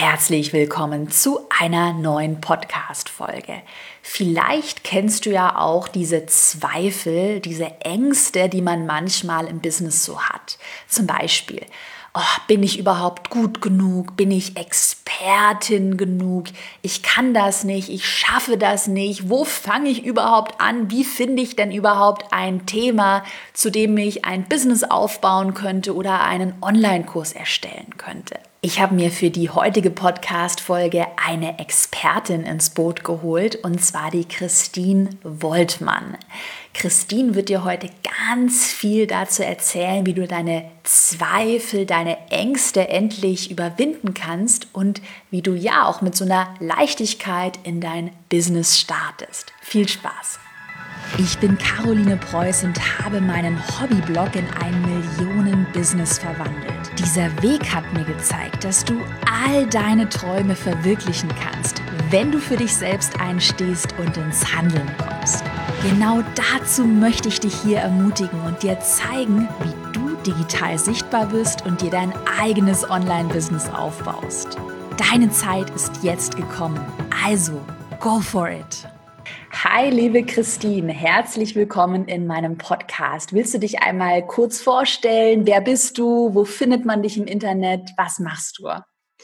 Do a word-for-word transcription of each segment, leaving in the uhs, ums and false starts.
Herzlich willkommen zu einer neuen Podcast-Folge. Vielleicht kennst du ja auch diese Zweifel, diese Ängste, die man manchmal im Business so hat. Zum Beispiel, oh, bin ich überhaupt gut genug? Bin ich Expertin genug? Ich kann das nicht, ich schaffe das nicht. Wo fange ich überhaupt an? Wie finde ich denn überhaupt ein Thema, zu dem ich ein Business aufbauen könnte oder einen Online-Kurs erstellen könnte? Ich habe mir für die heutige Podcast-Folge eine Expertin ins Boot geholt, und zwar die Christine Woltmann. Christine wird dir heute ganz viel dazu erzählen, wie du deine Zweifel, deine Ängste endlich überwinden kannst und wie du ja auch mit so einer Leichtigkeit in dein Business startest. Viel Spaß! Ich bin Caroline Preuß und habe meinen Hobbyblog in ein Millionen-Business verwandelt. Dieser Weg hat mir gezeigt, dass du all deine Träume verwirklichen kannst, wenn du für dich selbst einstehst und ins Handeln kommst. Genau dazu möchte ich dich hier ermutigen und dir zeigen, wie du digital sichtbar bist und dir dein eigenes Online-Business aufbaust. Deine Zeit ist jetzt gekommen, also go for it! Hi, liebe Christine, herzlich willkommen in meinem Podcast. Willst du dich einmal kurz vorstellen? Wer bist du? Wo findet man dich im Internet? Was machst du?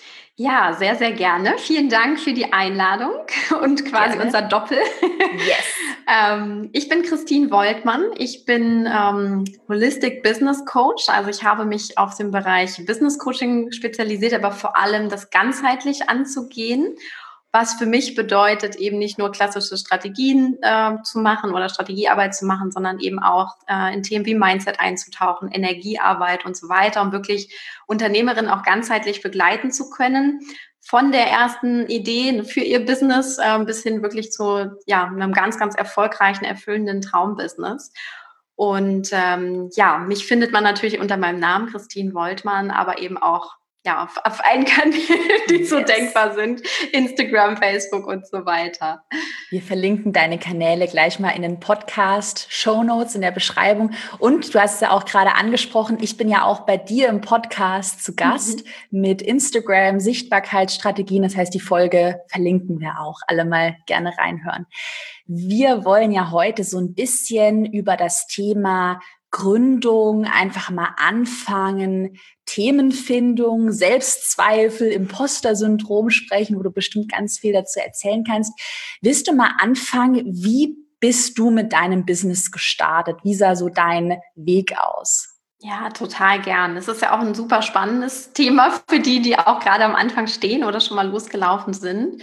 Ja, sehr, sehr gerne. Vielen Dank für die Einladung und quasi gerne. Unser Doppel. Yes. ähm, ich bin Christine Woltmann. Ich bin ähm, Holistic Business Coach. Also ich habe mich auf den Bereich Business Coaching spezialisiert, aber vor allem das ganzheitlich anzugehen. Was für mich bedeutet, eben nicht nur klassische Strategien äh, zu machen oder Strategiearbeit zu machen, sondern eben auch äh, in Themen wie Mindset einzutauchen, Energiearbeit und so weiter, um wirklich Unternehmerinnen auch ganzheitlich begleiten zu können. Von der ersten Idee für ihr Business äh, bis hin wirklich zu ja, einem ganz, ganz erfolgreichen, erfüllenden Traumbusiness. Und ähm, ja, mich findet man natürlich unter meinem Namen Christine Woltmann, aber eben auch ja, auf, auf allen Kanälen, die yes. so denkbar sind, Instagram, Facebook und so weiter. Wir verlinken deine Kanäle gleich mal in den Podcast, Shownotes in der Beschreibung. Und du hast es ja auch gerade angesprochen, ich bin ja auch bei dir im Podcast zu Gast mhm. mit Instagram, Sichtbarkeitsstrategien. Das heißt, die Folge verlinken wir auch. Alle mal gerne reinhören. Wir wollen ja heute so ein bisschen über das Thema Gründung, einfach mal anfangen, Themenfindung, Selbstzweifel, Imposter-Syndrom sprechen, wo du bestimmt ganz viel dazu erzählen kannst. Willst du mal anfangen, wie bist du mit deinem Business gestartet? Wie sah so dein Weg aus? Ja, total gern. Es ist ja auch ein super spannendes Thema für die, die auch gerade am Anfang stehen oder schon mal losgelaufen sind.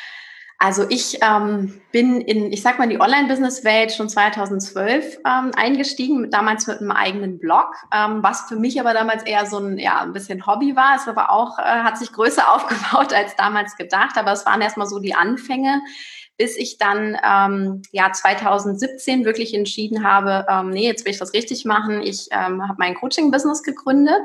Also ich ähm, bin in, ich sag mal, die Online-Business-Welt schon zweitausendzwölf ähm, eingestiegen, damals mit einem eigenen Blog, ähm, was für mich aber damals eher so ein, ja, ein bisschen Hobby war. Es aber auch, äh, hat sich größer aufgebaut als damals gedacht, aber es waren erstmal so die Anfänge, bis ich dann ähm, ja zweitausendsiebzehn wirklich entschieden habe, ähm, nee, jetzt will ich das richtig machen. Ich ähm, habe mein Coaching-Business gegründet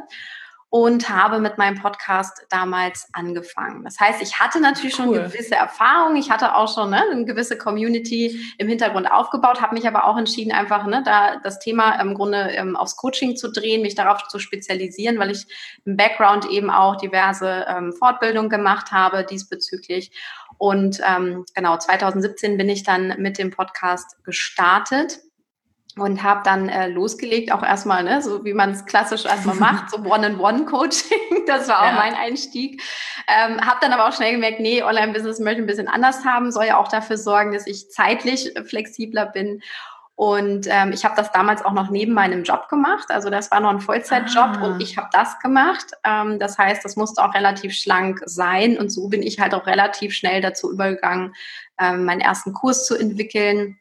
und habe mit meinem Podcast damals angefangen. Das heißt, ich hatte natürlich cool. schon eine gewisse Erfahrung, ich hatte auch schon ne, eine gewisse Community im Hintergrund aufgebaut, habe mich aber auch entschieden, einfach ne, da das Thema im Grunde ähm, aufs Coaching zu drehen, mich darauf zu spezialisieren, weil ich im Background eben auch diverse ähm, Fortbildungen gemacht habe diesbezüglich. Und ähm, genau, zweitausendsiebzehn bin ich dann mit dem Podcast gestartet. Und habe dann äh, losgelegt, auch erstmal, ne, so wie man es klassisch erstmal macht, so One-on-One-Coaching, das war auch ja. mein Einstieg. Ähm, habe dann aber auch schnell gemerkt, nee, Online-Business möchte ich ein bisschen anders haben, soll ja auch dafür sorgen, dass ich zeitlich flexibler bin. Und ähm, ich habe das damals auch noch neben meinem Job gemacht, also das war noch ein Vollzeitjob ah. und ich habe das gemacht. Ähm, das heißt, das musste auch relativ schlank sein und so bin ich halt auch relativ schnell dazu übergegangen, ähm, meinen ersten Kurs zu entwickeln.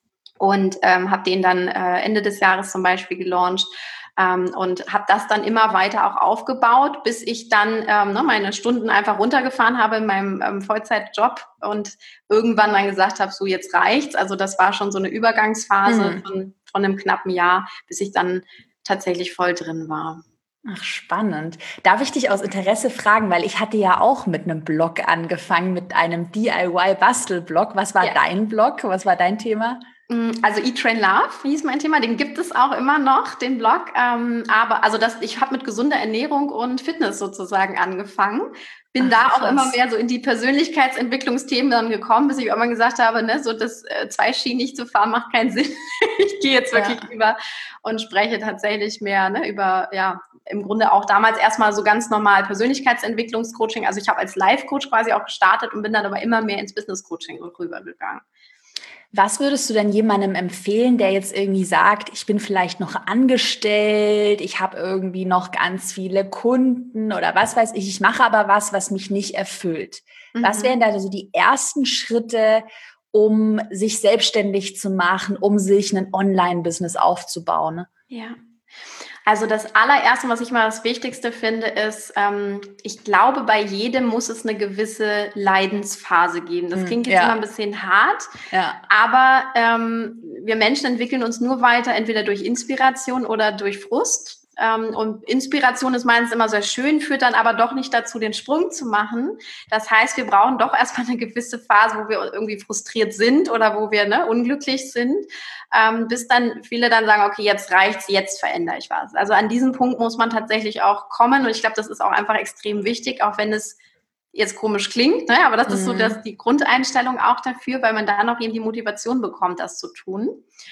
Und ähm, habe den dann äh, Ende des Jahres zum Beispiel gelauncht ähm, und habe das dann immer weiter auch aufgebaut, bis ich dann ähm, ne, meine Stunden einfach runtergefahren habe in meinem ähm, Vollzeitjob und irgendwann dann gesagt habe, so jetzt reicht's. Also das war schon so eine Übergangsphase mhm. von, von einem knappen Jahr, bis ich dann tatsächlich voll drin war. Ach, spannend. Darf ich dich aus Interesse fragen, weil ich hatte ja auch mit einem Blog angefangen, mit einem D I Y-Bastelblog. Was war ja. dein Blog? Was war dein Thema? Also Eat, Train, Love hieß mein Thema, den gibt es auch immer noch, den Blog. Ähm, aber also das, ich habe mit gesunder Ernährung und Fitness sozusagen angefangen. Bin Ach, da auch immer krass. mehr so in die Persönlichkeitsentwicklungsthemen dann gekommen, bis ich irgendwann gesagt habe, ne, so das äh, zweischienen zu fahren macht keinen Sinn. Ich gehe jetzt wirklich Ja. über und spreche tatsächlich mehr ne, über, ja, im Grunde auch damals erstmal so ganz normal Persönlichkeitsentwicklungscoaching. Also ich habe als Life-Coach quasi auch gestartet und bin dann aber immer mehr ins Business-Coaching rübergegangen. Was würdest du denn jemandem empfehlen, der jetzt irgendwie sagt, ich bin vielleicht noch angestellt, ich habe irgendwie noch ganz viele Kunden oder was weiß ich, ich mache aber was, was mich nicht erfüllt. Was wären Mhm. da so die ersten Schritte, um sich selbstständig zu machen, um sich ein Online-Business aufzubauen? Ja. Also das allererste, was ich mal das Wichtigste finde, ist, ähm, ich glaube, bei jedem muss es eine gewisse Leidensphase geben. Das Hm, klingt jetzt immer ein ja, bisschen hart, ja. aber ähm, wir Menschen entwickeln uns nur weiter, entweder durch Inspiration oder durch Frust. Ähm, und Inspiration ist meistens immer sehr schön, führt dann aber doch nicht dazu, den Sprung zu machen. Das heißt, wir brauchen doch erstmal eine gewisse Phase, wo wir irgendwie frustriert sind oder wo wir ne, unglücklich sind, ähm, bis dann viele dann sagen, okay, jetzt reicht's, jetzt verändere ich was. Also an diesem Punkt muss man tatsächlich auch kommen und ich glaube, das ist auch einfach extrem wichtig, auch wenn es jetzt komisch klingt, ne? Aber das ist so das, Mhm. die Grundeinstellung auch dafür, weil man dann auch eben die Motivation bekommt, das zu tun.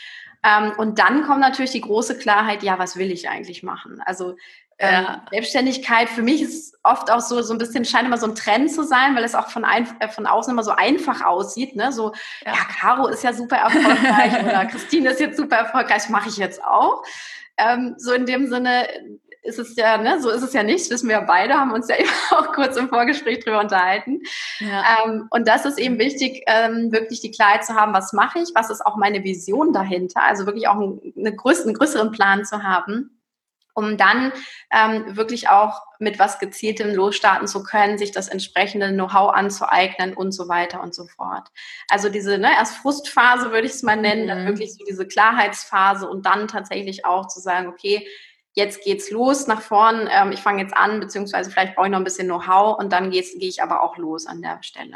Ähm, und dann kommt natürlich die große Klarheit, ja, was will ich eigentlich machen? Also ähm, Ja, Selbstständigkeit für mich ist oft auch so, so ein bisschen, scheint immer so ein Trend zu sein, weil es auch von, ein, äh, von außen immer so einfach aussieht. Ne? So, ja, ja. Caro ist ja super erfolgreich oder Christine ist jetzt super erfolgreich, mache ich jetzt auch. Ähm, so in dem Sinne ist es ja, ne, so ist es ja nicht, wissen wir ja beide, haben uns ja eben auch kurz im Vorgespräch drüber unterhalten. Ja. Ähm, und das ist eben wichtig, ähm, wirklich die Klarheit zu haben, was mache ich, was ist auch meine Vision dahinter, also wirklich auch einen, eine größ- einen größeren Plan zu haben, um dann ähm, wirklich auch mit was Gezieltem losstarten zu können, sich das entsprechende Know-how anzueignen und so weiter und so fort. Also diese ne, erst Frustphase würde ich es mal nennen, dann Mhm. wirklich so diese Klarheitsphase und dann tatsächlich auch zu sagen, okay, jetzt geht's los nach vorn, ähm, ich fange jetzt an, beziehungsweise vielleicht brauche ich noch ein bisschen Know-how und dann gehe ich aber auch los an der Stelle.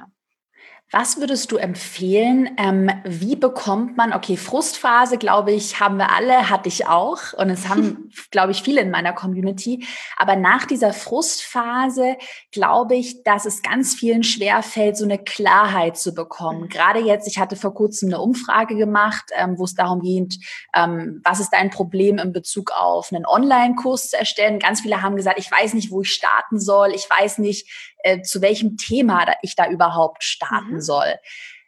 Was würdest du empfehlen? Ähm, wie bekommt man, okay, Frustphase, glaube ich, haben wir alle, hatte ich auch. Und es haben, glaube ich, viele in meiner Community. Aber nach dieser Frustphase glaube ich, dass es ganz vielen schwerfällt, so eine Klarheit zu bekommen. Gerade jetzt, ich hatte vor kurzem eine Umfrage gemacht, ähm, wo es darum geht, ähm, was ist dein Problem in Bezug auf einen Online-Kurs zu erstellen? Ganz viele haben gesagt, ich weiß nicht, wo ich starten soll. Ich weiß nicht, äh, zu welchem Thema ich da überhaupt starten Mhm. soll.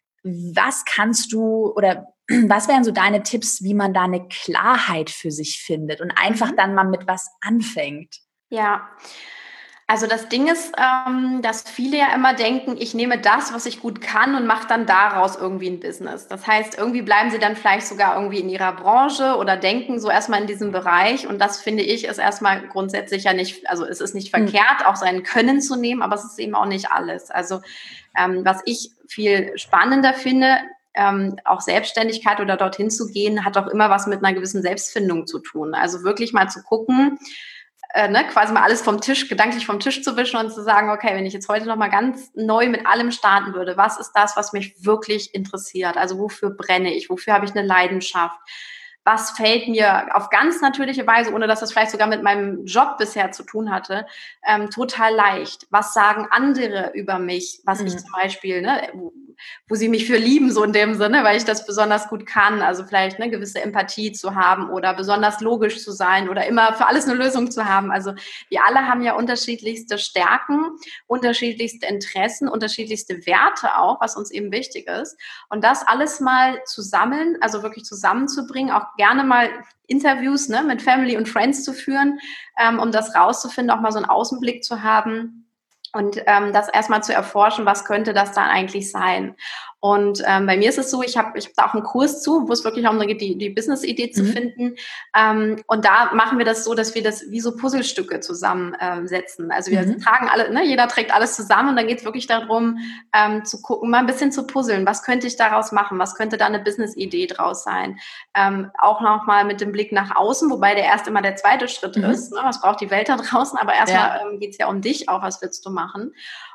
Was kannst du oder was wären so deine Tipps, wie man da eine Klarheit für sich findet und einfach Mhm. dann mal mit was anfängt? Ja, also das Ding ist, ähm, dass viele ja immer denken, ich nehme das, was ich gut kann und mache dann daraus irgendwie ein Business. Das heißt, irgendwie bleiben sie dann vielleicht sogar irgendwie in ihrer Branche oder denken so erstmal in diesem Bereich. Und das finde ich ist erstmal grundsätzlich ja nicht, also es ist nicht Hm. verkehrt, auch sein Können zu nehmen, aber es ist eben auch nicht alles. Also ähm, was ich viel spannender finde, ähm, auch Selbstständigkeit oder dorthin zu gehen, hat auch immer was mit einer gewissen Selbstfindung zu tun. Also wirklich mal zu gucken, äh, ne, quasi mal alles vom Tisch, gedanklich vom Tisch zu wischen und zu sagen, okay, wenn ich jetzt heute nochmal ganz neu mit allem starten würde, was ist das, was mich wirklich interessiert? Also wofür brenne ich? Wofür habe ich eine Leidenschaft? Was fällt mir auf ganz natürliche Weise, ohne dass das vielleicht sogar mit meinem Job bisher zu tun hatte, ähm, total leicht? Was sagen andere über mich, was ich zum Mhm. Beispiel, ne, wo, wo sie mich für lieben, so in dem Sinne, weil ich das besonders gut kann, also vielleicht eine gewisse Empathie zu haben oder besonders logisch zu sein oder immer für alles eine Lösung zu haben. Also wir alle haben ja unterschiedlichste Stärken, unterschiedlichste Interessen, unterschiedlichste Werte auch, was uns eben wichtig ist. Und das alles mal zu sammeln, also wirklich zusammenzubringen, auch gerne mal Interviews ne, mit Family und Friends zu führen, ähm, um das rauszufinden, auch mal so einen Außenblick zu haben und ähm, das erstmal zu erforschen, was könnte das dann eigentlich sein. Und ähm, bei mir ist es so, ich habe ich hab da auch einen Kurs zu, wo es wirklich darum geht, die, die Business-Idee zu Mhm. finden. Ähm, und da machen wir das so, dass wir das wie so Puzzlestücke zusammensetzen. Ähm, also wir Mhm. tragen alle, ne, jeder trägt alles zusammen und dann geht es wirklich darum, ähm, zu gucken, mal ein bisschen zu puzzeln. Was könnte ich daraus machen? Was könnte da eine Business-Idee draus sein? Ähm, auch nochmal mit dem Blick nach außen, wobei der erst immer der zweite Schritt ist. Mhm. Ne? Was braucht die Welt da draußen? Aber erstmal Ja. ähm, geht es ja um dich auch, was willst du machen?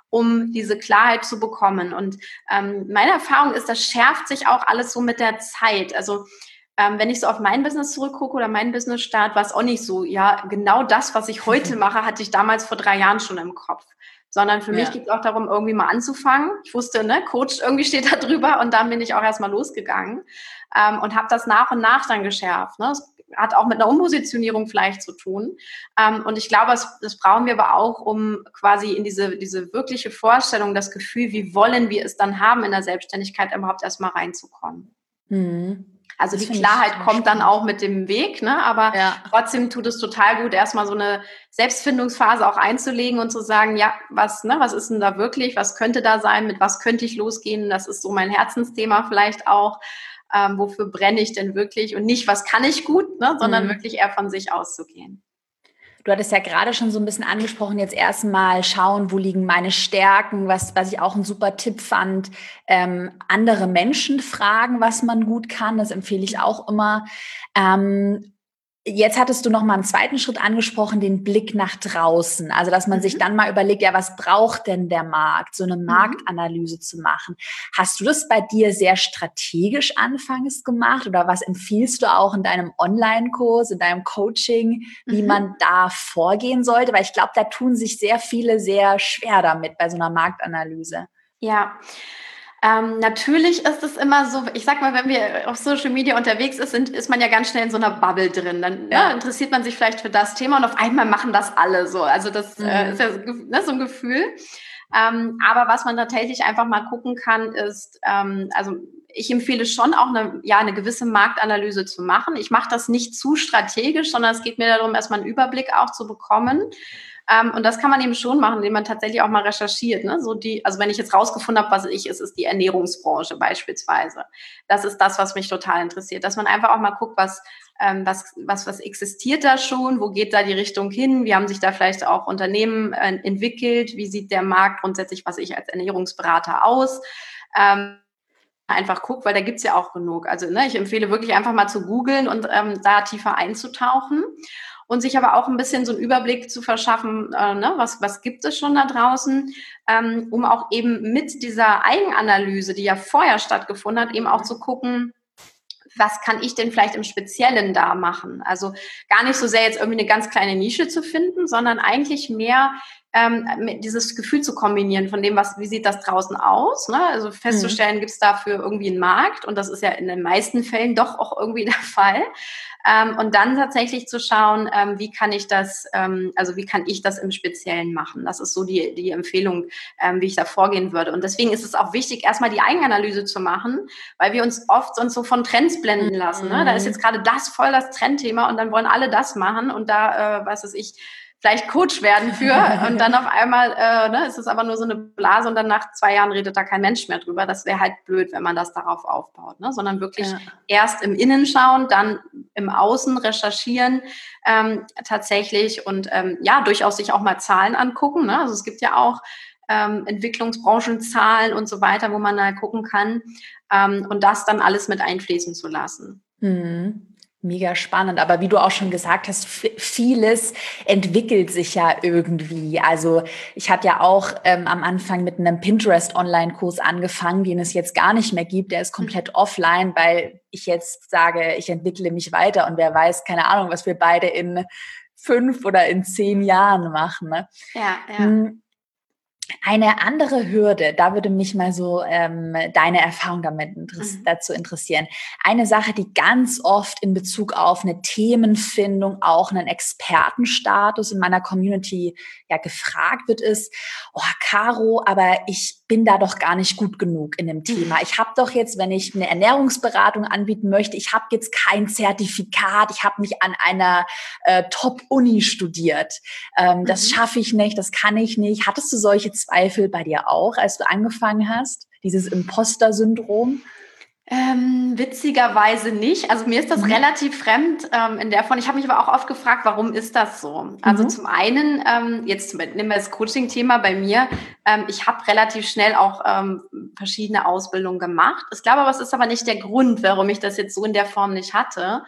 um diese Klarheit zu bekommen. Und ähm, meine Erfahrung ist, das schärft sich auch alles so mit der Zeit. Also ähm, wenn ich so auf mein Business zurückgucke oder meinen Business-Start, war es auch nicht so, ja, genau das, was ich heute mache, hatte ich damals vor drei Jahren schon im Kopf. Sondern für ja. mich geht es auch darum, irgendwie mal anzufangen. Ich wusste, ne, Coach, irgendwie steht da drüber und dann bin ich auch erstmal losgegangen ähm, und habe das nach und nach dann geschärft. Ne? Das hat auch mit einer Umpositionierung vielleicht zu tun. Ähm, und ich glaube, das, das brauchen wir aber auch, um quasi in diese, diese wirkliche Vorstellung, das Gefühl, wie wollen wir es dann haben in der Selbstständigkeit, überhaupt erstmal reinzukommen. Mhm. Also das die Klarheit kommt dann auch mit dem Weg, ne? Aber ja. trotzdem tut es total gut, erstmal so eine Selbstfindungsphase auch einzulegen und zu sagen, ja, was, ne, was ist denn da wirklich, was könnte da sein, mit was könnte ich losgehen, das ist so mein Herzensthema vielleicht auch, ähm, wofür brenne ich denn wirklich und nicht, was kann ich gut, ne, sondern mhm. wirklich eher von sich auszugehen. Du hattest ja gerade schon so ein bisschen angesprochen, jetzt erstmal schauen, wo liegen meine Stärken, was, was ich auch einen super Tipp fand, ähm, andere Menschen fragen, was man gut kann, das empfehle ich auch immer. Ähm, Jetzt hattest du noch mal einen zweiten Schritt angesprochen, den Blick nach draußen. Also, dass man mhm. sich dann mal überlegt, ja, was braucht denn der Markt? So eine mhm. Marktanalyse zu machen. Hast du das bei dir sehr strategisch anfangs gemacht oder was empfiehlst du auch in deinem Online-Kurs, in deinem Coaching, wie mhm. man da vorgehen sollte? Weil ich glaube, da tun sich sehr viele sehr schwer damit bei so einer Marktanalyse. Ja. Ähm, natürlich ist es immer so, ich sag mal, wenn wir auf Social Media unterwegs ist, sind, ist man ja ganz schnell in so einer Bubble drin. Dann ja. ne, interessiert man sich vielleicht für das Thema und auf einmal machen das alle so. Also das mhm. äh, ist ja ne, so ein Gefühl. Ähm, aber was man tatsächlich einfach mal gucken kann, ist, ähm, also ich empfehle schon auch eine, ja, eine gewisse Marktanalyse zu machen. Ich mache das nicht zu strategisch, sondern es geht mir darum, erstmal einen Überblick auch zu bekommen. Ähm, und das kann man eben schon machen, indem man tatsächlich auch mal recherchiert. Ne? So die, also wenn ich jetzt rausgefunden habe, was ich ist, ist die Ernährungsbranche beispielsweise. Das ist das, was mich total interessiert. Dass man einfach auch mal guckt, was, ähm, was, was, was existiert da schon, wo geht da die Richtung hin, wie haben sich da vielleicht auch Unternehmen äh, entwickelt, wie sieht der Markt grundsätzlich, was ich als Ernährungsberater aus. Ähm, einfach guck, weil da gibt's ja auch genug. Also ne, ich empfehle wirklich einfach mal zu googeln und ähm, da tiefer einzutauchen. Und sich aber auch ein bisschen so einen Überblick zu verschaffen, äh, ne, was, was gibt es schon da draußen, ähm, um auch eben mit dieser Eigenanalyse, die ja vorher stattgefunden hat, eben auch zu gucken, was kann ich denn vielleicht im Speziellen da machen? Also gar nicht so sehr jetzt irgendwie eine ganz kleine Nische zu finden, sondern eigentlich mehr ähm, dieses Gefühl zu kombinieren von dem, was, wie sieht das draußen aus? Ne? Also festzustellen, mhm. gibt es dafür irgendwie einen Markt? Und das ist ja in den meisten Fällen doch auch irgendwie der Fall. Ähm, und dann tatsächlich zu schauen, ähm, wie kann ich das, ähm, also wie kann ich das im Speziellen machen? Das ist so die, die Empfehlung, ähm, wie ich da vorgehen würde. Und deswegen ist es auch wichtig, erstmal die Eigenanalyse zu machen, weil wir uns oft sonst so von Trends blenden lassen. Ne? Da ist jetzt gerade das voll das Trendthema und dann wollen alle das machen und da, äh, was weiß ich, vielleicht Coach werden für und dann auf einmal äh, ne, ist es aber nur so eine Blase und dann nach zwei Jahren redet da kein Mensch mehr drüber. Das wäre halt blöd, wenn man das darauf aufbaut, ne? Sondern wirklich ja. erst im Innen schauen, dann im Außen recherchieren ähm, tatsächlich und ähm, ja, durchaus sich auch mal Zahlen angucken. Ne? Also es gibt ja auch ähm, Entwicklungsbranchenzahlen und so weiter, wo man da gucken kann ähm, und das dann alles mit einfließen zu lassen. Mhm. Mega spannend, aber wie du auch schon gesagt hast, vieles entwickelt sich ja irgendwie. Also ich hatte ja auch ähm, am Anfang mit einem Pinterest-Online-Kurs angefangen, den es jetzt gar nicht mehr gibt. Der ist komplett offline, weil ich jetzt sage, ich entwickle mich weiter und wer weiß, keine Ahnung, was wir beide in fünf oder in zehn Jahren machen. Ne? Ja, ja. Eine andere Hürde, da würde mich mal so ähm, deine Erfahrung damit interess- mhm. dazu interessieren. Eine Sache, die ganz oft in Bezug auf eine Themenfindung, auch einen Expertenstatus in meiner Community ja gefragt wird, ist, oh Caro, aber ich bin da doch gar nicht gut genug in dem Thema. Ich habe doch jetzt, wenn ich eine Ernährungsberatung anbieten möchte, ich habe jetzt kein Zertifikat, ich habe nicht an einer äh, Top-Uni studiert. Ähm, das Mhm. schaffe ich nicht, das kann ich nicht. Hattest du solche Zweifel bei dir auch, als du angefangen hast? Dieses Imposter-Syndrom? Ähm, witzigerweise nicht. Also mir ist das mhm. relativ fremd ähm, in der Form. Ich habe mich aber auch oft gefragt, warum ist das so? Also mhm. zum einen, ähm, jetzt nehmen wir das Coaching-Thema bei mir. Ähm, ich habe relativ schnell auch ähm, verschiedene Ausbildungen gemacht. Ich glaube aber, es ist aber nicht der Grund, warum ich das jetzt so in der Form nicht hatte.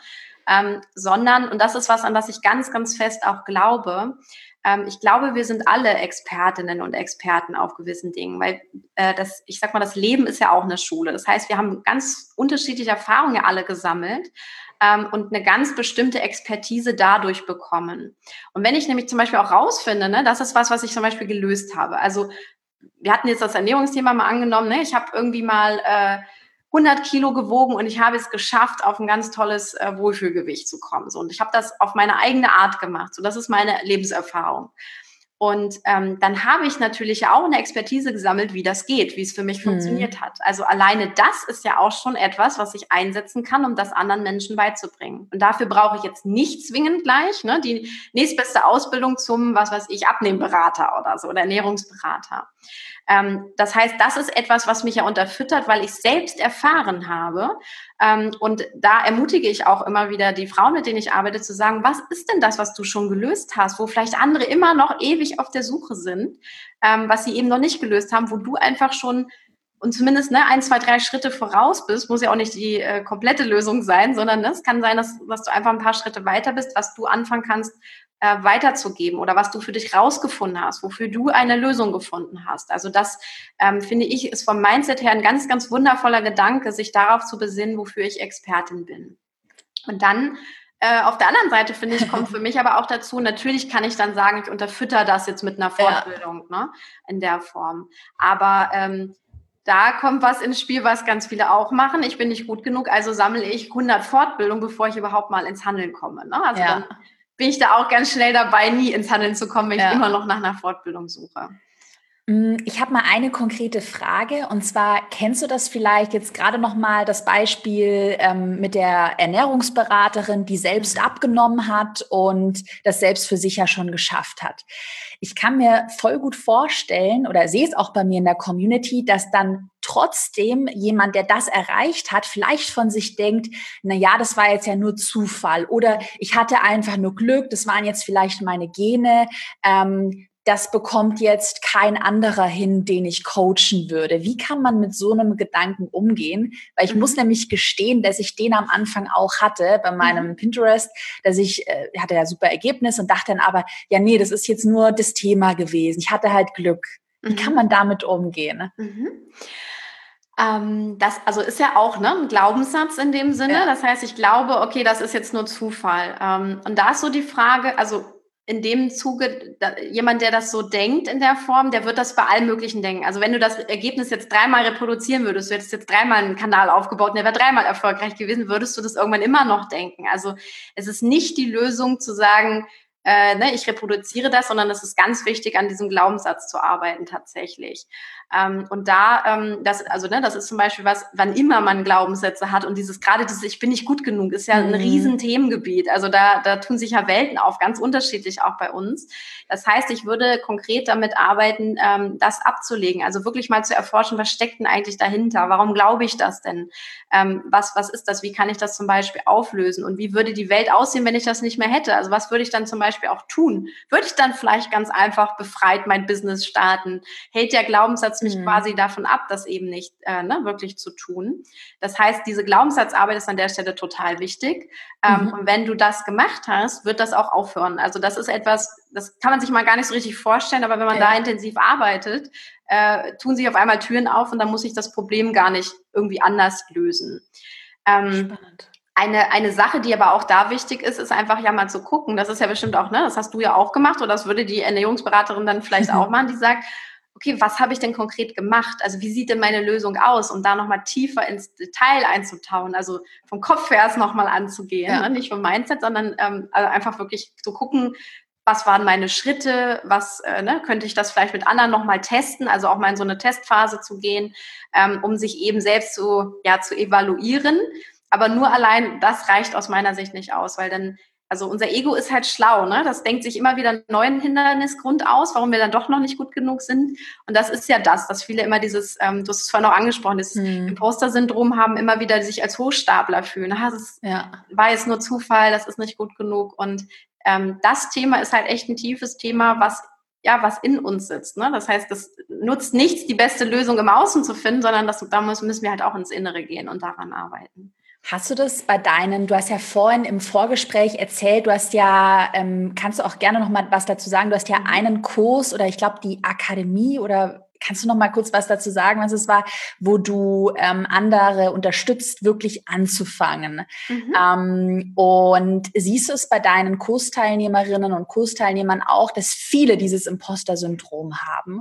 ähm, sondern, und das ist was, an das ich ganz, ganz fest auch glaube, ähm, ich glaube, wir sind alle Expertinnen und Experten auf gewissen Dingen, weil äh, das, ich sag mal, das Leben ist ja auch eine Schule. Das heißt, wir haben ganz unterschiedliche Erfahrungen ja alle gesammelt ähm, und eine ganz bestimmte Expertise dadurch bekommen. Und wenn ich nämlich zum Beispiel auch rausfinde, ne, das ist was, was ich zum Beispiel gelöst habe. Also wir hatten jetzt das Ernährungsthema mal angenommen, ne? Ich habe irgendwie mal äh, hundert Kilo gewogen und ich habe es geschafft, auf ein ganz tolles äh, Wohlfühlgewicht zu kommen. So, und ich habe das auf meine eigene Art gemacht. So, das ist meine Lebenserfahrung. Und ähm, dann habe ich natürlich ja auch eine Expertise gesammelt, wie das geht, wie es für mich Mhm. funktioniert hat. Also alleine das ist ja auch schon etwas, was ich einsetzen kann, um das anderen Menschen beizubringen. Und dafür brauche ich jetzt nicht zwingend gleich ne, die nächstbeste Ausbildung zum, was weiß ich, Abnehmberater oder so oder Ernährungsberater. Ähm, das heißt, das ist etwas, was mich ja unterfüttert, weil ich selbst erfahren habe. Ähm, und da ermutige ich auch immer wieder die Frauen, mit denen ich arbeite, zu sagen, was ist denn das, was du schon gelöst hast, wo vielleicht andere immer noch ewig auf der Suche sind, ähm, was sie eben noch nicht gelöst haben, wo du einfach schon und zumindest ne, ein, zwei, drei Schritte voraus bist, muss ja auch nicht die äh, komplette Lösung sein, sondern es ne, kann sein, dass, dass du einfach ein paar Schritte weiter bist, was du anfangen kannst, äh, weiterzugeben oder was du für dich rausgefunden hast, wofür du eine Lösung gefunden hast. Also das, ähm, finde ich, ist vom Mindset her ein ganz, ganz wundervoller Gedanke, sich darauf zu besinnen, wofür ich Expertin bin. Und dann äh, auf der anderen Seite, finde ich, kommt für mich aber auch dazu, natürlich kann ich dann sagen, ich unterfütter das jetzt mit einer Fortbildung ja. ne, in der Form. Aber ähm, da kommt was ins Spiel, was ganz viele auch machen. Ich bin nicht gut genug, also sammle ich hundert Fortbildungen, bevor ich überhaupt mal ins Handeln komme. Ne? Also ja. dann bin ich da auch ganz schnell dabei, nie ins Handeln zu kommen, wenn ja. ich immer noch nach einer Fortbildung suche. Ich habe mal eine konkrete Frage und zwar, kennst du das vielleicht jetzt gerade noch mal das Beispiel ähm, mit der Ernährungsberaterin, die selbst abgenommen hat und das selbst für sich ja schon geschafft hat? Ich kann mir voll gut vorstellen oder sehe es auch bei mir in der Community, dass dann trotzdem jemand, der das erreicht hat, vielleicht von sich denkt, na ja, das war jetzt ja nur Zufall oder ich hatte einfach nur Glück, das waren jetzt vielleicht meine Gene, ähm, das bekommt jetzt kein anderer hin, den ich coachen würde. Wie kann man mit so einem Gedanken umgehen? Weil ich mhm. muss nämlich gestehen, dass ich den am Anfang auch hatte bei meinem mhm. Pinterest, dass ich äh, hatte ja super Ergebnis und dachte dann aber, ja nee, das ist jetzt nur das Thema gewesen. Ich hatte halt Glück. Wie mhm. kann man damit umgehen? Mhm. Ähm, das also ist ja auch ne, ein Glaubenssatz in dem Sinne. Ja. Das heißt, ich glaube, okay, das ist jetzt nur Zufall. Ähm, und da ist so die Frage, also in dem Zuge, da, jemand, der das so denkt in der Form, der wird das bei allem Möglichen denken. Also wenn du das Ergebnis jetzt dreimal reproduzieren würdest, du hättest jetzt dreimal einen Kanal aufgebaut und der wäre dreimal erfolgreich gewesen, würdest du das irgendwann immer noch denken. Also es ist nicht die Lösung zu sagen, äh, ne, ich reproduziere das, sondern es ist ganz wichtig, an diesem Glaubenssatz zu arbeiten tatsächlich. Ähm, und da, ähm, das, also ne, das ist zum Beispiel was, wann immer man Glaubenssätze hat und dieses, gerade dieses, ich bin nicht gut genug, ist ja ein mhm. riesen Themengebiet. Also da, da tun sich ja Welten auf, ganz unterschiedlich auch bei uns. Das heißt, ich würde konkret damit arbeiten, ähm, das abzulegen. Also wirklich mal zu erforschen, was steckt denn eigentlich dahinter? Warum glaube ich das denn? Ähm, was, was ist das? Wie kann ich das zum Beispiel auflösen? Und wie würde die Welt aussehen, wenn ich das nicht mehr hätte? Also was würde ich dann zum Beispiel auch tun? Würde ich dann vielleicht ganz einfach befreit mein Business starten? Hält der Glaubenssatz mich mhm. quasi davon ab, das eben nicht äh, ne, wirklich zu tun? Das heißt, diese Glaubenssatzarbeit ist an der Stelle total wichtig. Ähm, mhm. Und wenn du das gemacht hast, wird das auch aufhören. Also das ist etwas, das kann man sich mal gar nicht so richtig vorstellen, aber wenn man ja. da intensiv arbeitet, äh, tun sich auf einmal Türen auf und dann muss ich das Problem gar nicht irgendwie anders lösen. Ähm, Spannend. Eine, eine Sache, die aber auch da wichtig ist, ist einfach ja mal zu gucken. Das ist ja bestimmt auch, ne, das hast du ja auch gemacht oder das würde die Ernährungsberaterin dann vielleicht auch machen, die sagt, okay, was habe ich denn konkret gemacht? Also wie sieht denn meine Lösung aus? Um da nochmal tiefer ins Detail einzutauchen, also vom Kopf her es nochmal anzugehen, ja. ne? Nicht vom Mindset, sondern ähm, also einfach wirklich zu gucken, was waren meine Schritte, was äh, ne, könnte ich das vielleicht mit anderen nochmal testen, also auch mal in so eine Testphase zu gehen, ähm, um sich eben selbst so, ja, zu evaluieren. Aber nur allein das reicht aus meiner Sicht nicht aus, weil dann, also unser Ego ist halt schlau, ne? Das denkt sich immer wieder einen neuen Hindernisgrund aus, warum wir dann doch noch nicht gut genug sind. Und das ist ja das, dass viele immer dieses, ähm, du hast es vorhin auch angesprochen, dieses hm. Imposter-Syndrom haben, immer wieder sich als Hochstapler fühlen. Ah, das ja. war jetzt nur Zufall, das ist nicht gut genug. Und ähm, das Thema ist halt echt ein tiefes Thema, was ja, was in uns sitzt. Ne? Das heißt, das nutzt nichts, die beste Lösung im Außen zu finden, sondern das, da müssen wir halt auch ins Innere gehen und daran arbeiten. Hast du das bei deinen, du hast ja vorhin im Vorgespräch erzählt, du hast ja, ähm, kannst du auch gerne noch mal was dazu sagen, du hast ja Mhm. einen Kurs oder ich glaube die Akademie oder kannst du noch mal kurz was dazu sagen, was es war, wo du ähm, andere unterstützt, wirklich anzufangen? Mhm. Ähm, und siehst du es bei deinen Kursteilnehmerinnen und Kursteilnehmern auch, dass viele dieses Imposter-Syndrom haben?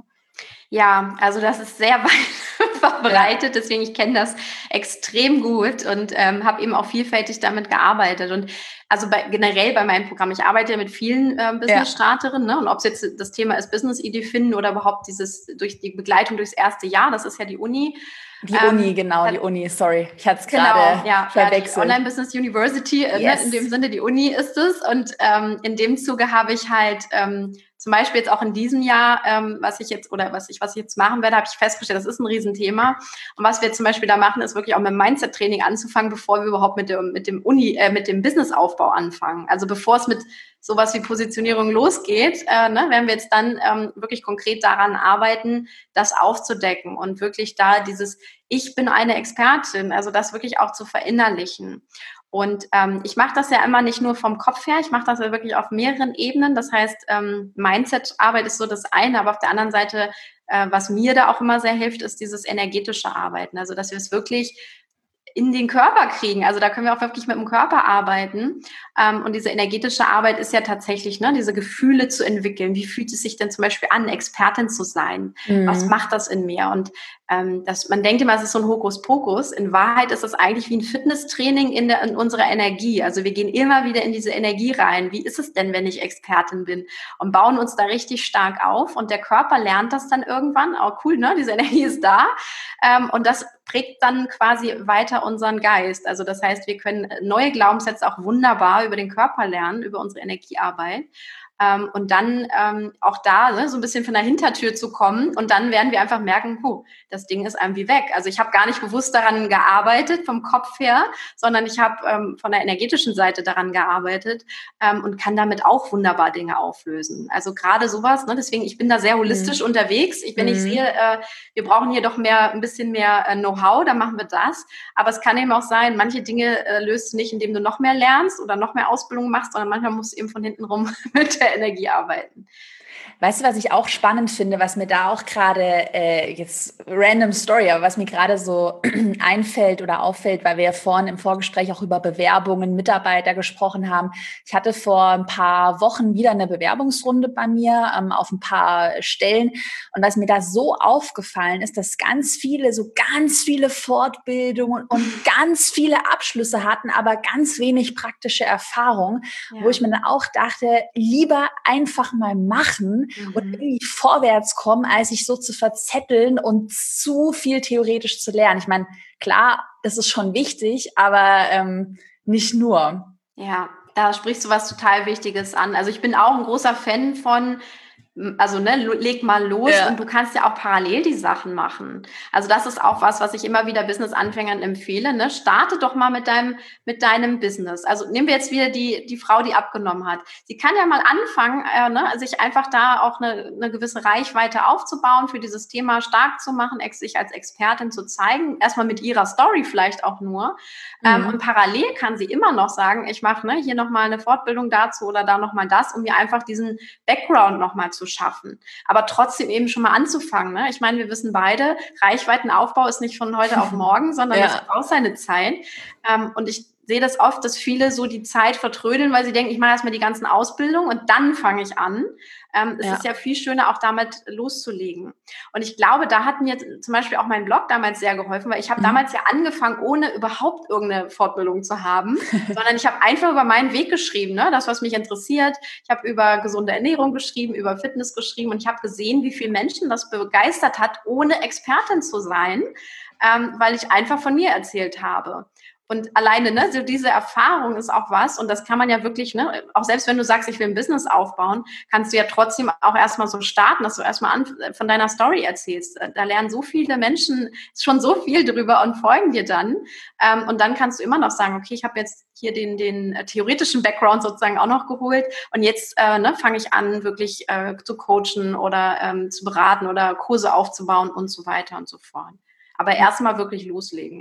Ja, also das ist sehr weit Ja, verbreitet, deswegen ich kenne das extrem gut und ähm, habe eben auch vielfältig damit gearbeitet. Und also bei, generell bei meinem Programm, ich arbeite ja mit vielen ähm, ja. Business-Starterinnen, ne? Und ob es jetzt das Thema ist, Business-Idee finden oder überhaupt dieses durch die Begleitung durchs erste Jahr, das ist ja die Uni. Die Uni, Ähm, genau, hat, die Uni, sorry, ich hatte es Genau, gerade ja, ja, die verwechselt. Online Business University, äh, ne, in dem Yes. Sinne die Uni ist es. Und ähm, in dem Zuge habe ich halt ähm, zum Beispiel jetzt auch in diesem Jahr, ähm, was ich jetzt oder was ich was ich jetzt machen werde, habe ich festgestellt, das ist ein Riesenthema. Und was wir zum Beispiel da machen, ist wirklich auch mit dem Mindset-Training anzufangen, bevor wir überhaupt mit dem mit dem Uni, äh, mit dem Businessaufbau anfangen. Also bevor es mit sowas wie Positionierung losgeht, äh, ne, werden wir jetzt dann ähm, wirklich konkret daran arbeiten, das aufzudecken und wirklich da dieses Ich bin eine Expertin, also das wirklich auch zu verinnerlichen. Und ähm, ich mache das ja immer nicht nur vom Kopf her, ich mache das ja wirklich auf mehreren Ebenen. Das heißt, ähm, Mindset-Arbeit ist so das eine, aber auf der anderen Seite, äh, was mir da auch immer sehr hilft, ist dieses energetische Arbeiten. Also dass wir es wirklich in den Körper kriegen. Also da können wir auch wirklich mit dem Körper arbeiten. Ähm, und diese energetische Arbeit ist ja tatsächlich, ne, diese Gefühle zu entwickeln. Wie fühlt es sich denn zum Beispiel an, Expertin zu sein? Was Mhm. macht das in mir? Und ähm, das, man denkt immer, es ist so ein Hokuspokus. In Wahrheit ist es eigentlich wie ein Fitnesstraining in, der, in unserer Energie. Also wir gehen immer wieder in diese Energie rein. Wie ist es denn, wenn ich Expertin bin? Und bauen uns da richtig stark auf. Und der Körper lernt das dann irgendwann. Oh, cool, ne? Diese Energie ist da. Ähm, und das prägt dann quasi weiter unseren Geist. Also das heißt, wir können neue Glaubenssätze auch wunderbar über den Körper lernen, über unsere Energiearbeit. Ähm, und dann ähm, auch da ne, so ein bisschen von der Hintertür zu kommen. Und dann werden wir einfach merken, huh, das Ding ist irgendwie weg. Also ich habe gar nicht bewusst daran gearbeitet vom Kopf her, sondern ich habe ähm, von der energetischen Seite daran gearbeitet ähm, und kann damit auch wunderbar Dinge auflösen. Also gerade sowas, ne, deswegen, ich bin da sehr holistisch Mhm. unterwegs. Ich, wenn ich sehe, Mhm. äh, wir brauchen hier doch mehr, ein bisschen mehr äh, Know-how, dann machen wir das. Aber es kann eben auch sein, manche Dinge äh, löst du nicht, indem du noch mehr lernst oder noch mehr Ausbildung machst, sondern manchmal musst du eben von hinten rum mit der Energie arbeiten. Weißt du, was ich auch spannend finde, was mir da auch gerade, äh, jetzt random Story, aber was mir gerade so einfällt oder auffällt, weil wir ja vorhin im Vorgespräch auch über Bewerbungen, Mitarbeiter gesprochen haben. Ich hatte vor ein paar Wochen wieder eine Bewerbungsrunde bei mir ähm, auf ein paar Stellen. Und was mir da so aufgefallen ist, dass ganz viele, so ganz viele Fortbildungen und ganz viele Abschlüsse hatten, aber ganz wenig praktische Erfahrung, wo Ja. ich mir dann auch dachte, lieber einfach mal machen und Mhm. irgendwie vorwärts kommen, als sich so zu verzetteln und zu viel theoretisch zu lernen. Ich meine, klar, das ist schon wichtig, aber ähm, nicht nur. Ja, da sprichst du was total Wichtiges an. Also ich bin auch ein großer Fan von, also ne, leg mal los und du Ja. kannst ja auch parallel die Sachen machen. Also das ist auch was, was ich immer wieder Business-Anfängern empfehle. Ne? Starte doch mal mit deinem, mit deinem Business. Also nehmen wir jetzt wieder die, die Frau, die abgenommen hat. Sie kann ja mal anfangen, äh, ne, sich einfach da auch eine, eine gewisse Reichweite aufzubauen, für dieses Thema stark zu machen, ex sich als Expertin zu zeigen. Erstmal mit ihrer Story vielleicht auch nur. Ähm, und Mhm. parallel kann sie immer noch sagen, ich mache ne, hier nochmal eine Fortbildung dazu oder da nochmal das, um mir einfach diesen Background nochmal zu schaffen. Aber trotzdem eben schon mal anzufangen. Ne? Ich meine, wir wissen beide, Reichweitenaufbau ist nicht von heute auf morgen, sondern das Ja. braucht seine Zeit. Ähm, und ich sehe das oft, dass viele so die Zeit vertrödeln, weil sie denken, ich mache erstmal die ganzen Ausbildungen und dann fange ich an. Ähm, es ist Ja. ja viel schöner, auch damit loszulegen. Und ich glaube, da hat mir zum Beispiel auch mein Blog damals sehr geholfen, weil ich habe damals Mhm. ja angefangen, ohne überhaupt irgendeine Fortbildung zu haben, sondern ich habe einfach über meinen Weg geschrieben, ne? Das, was mich interessiert. Ich habe über gesunde Ernährung geschrieben, über Fitness geschrieben und ich habe gesehen, wie viele Menschen das begeistert hat, ohne Expertin zu sein, ähm, weil ich einfach von mir erzählt habe. Und alleine, ne, so diese Erfahrung ist auch was, und das kann man ja wirklich, ne, auch selbst wenn du sagst, ich will ein Business aufbauen, kannst du ja trotzdem auch erstmal so starten, dass du erstmal an, von deiner Story erzählst. Da lernen so viele Menschen schon so viel drüber und folgen dir dann. Ähm, und dann kannst du immer noch sagen, okay, ich habe jetzt hier den, den äh, theoretischen Background sozusagen auch noch geholt und jetzt äh, ne, fange ich an, wirklich äh, zu coachen oder ähm, zu beraten oder Kurse aufzubauen und so weiter und so fort. Aber erstmal wirklich loslegen, ja.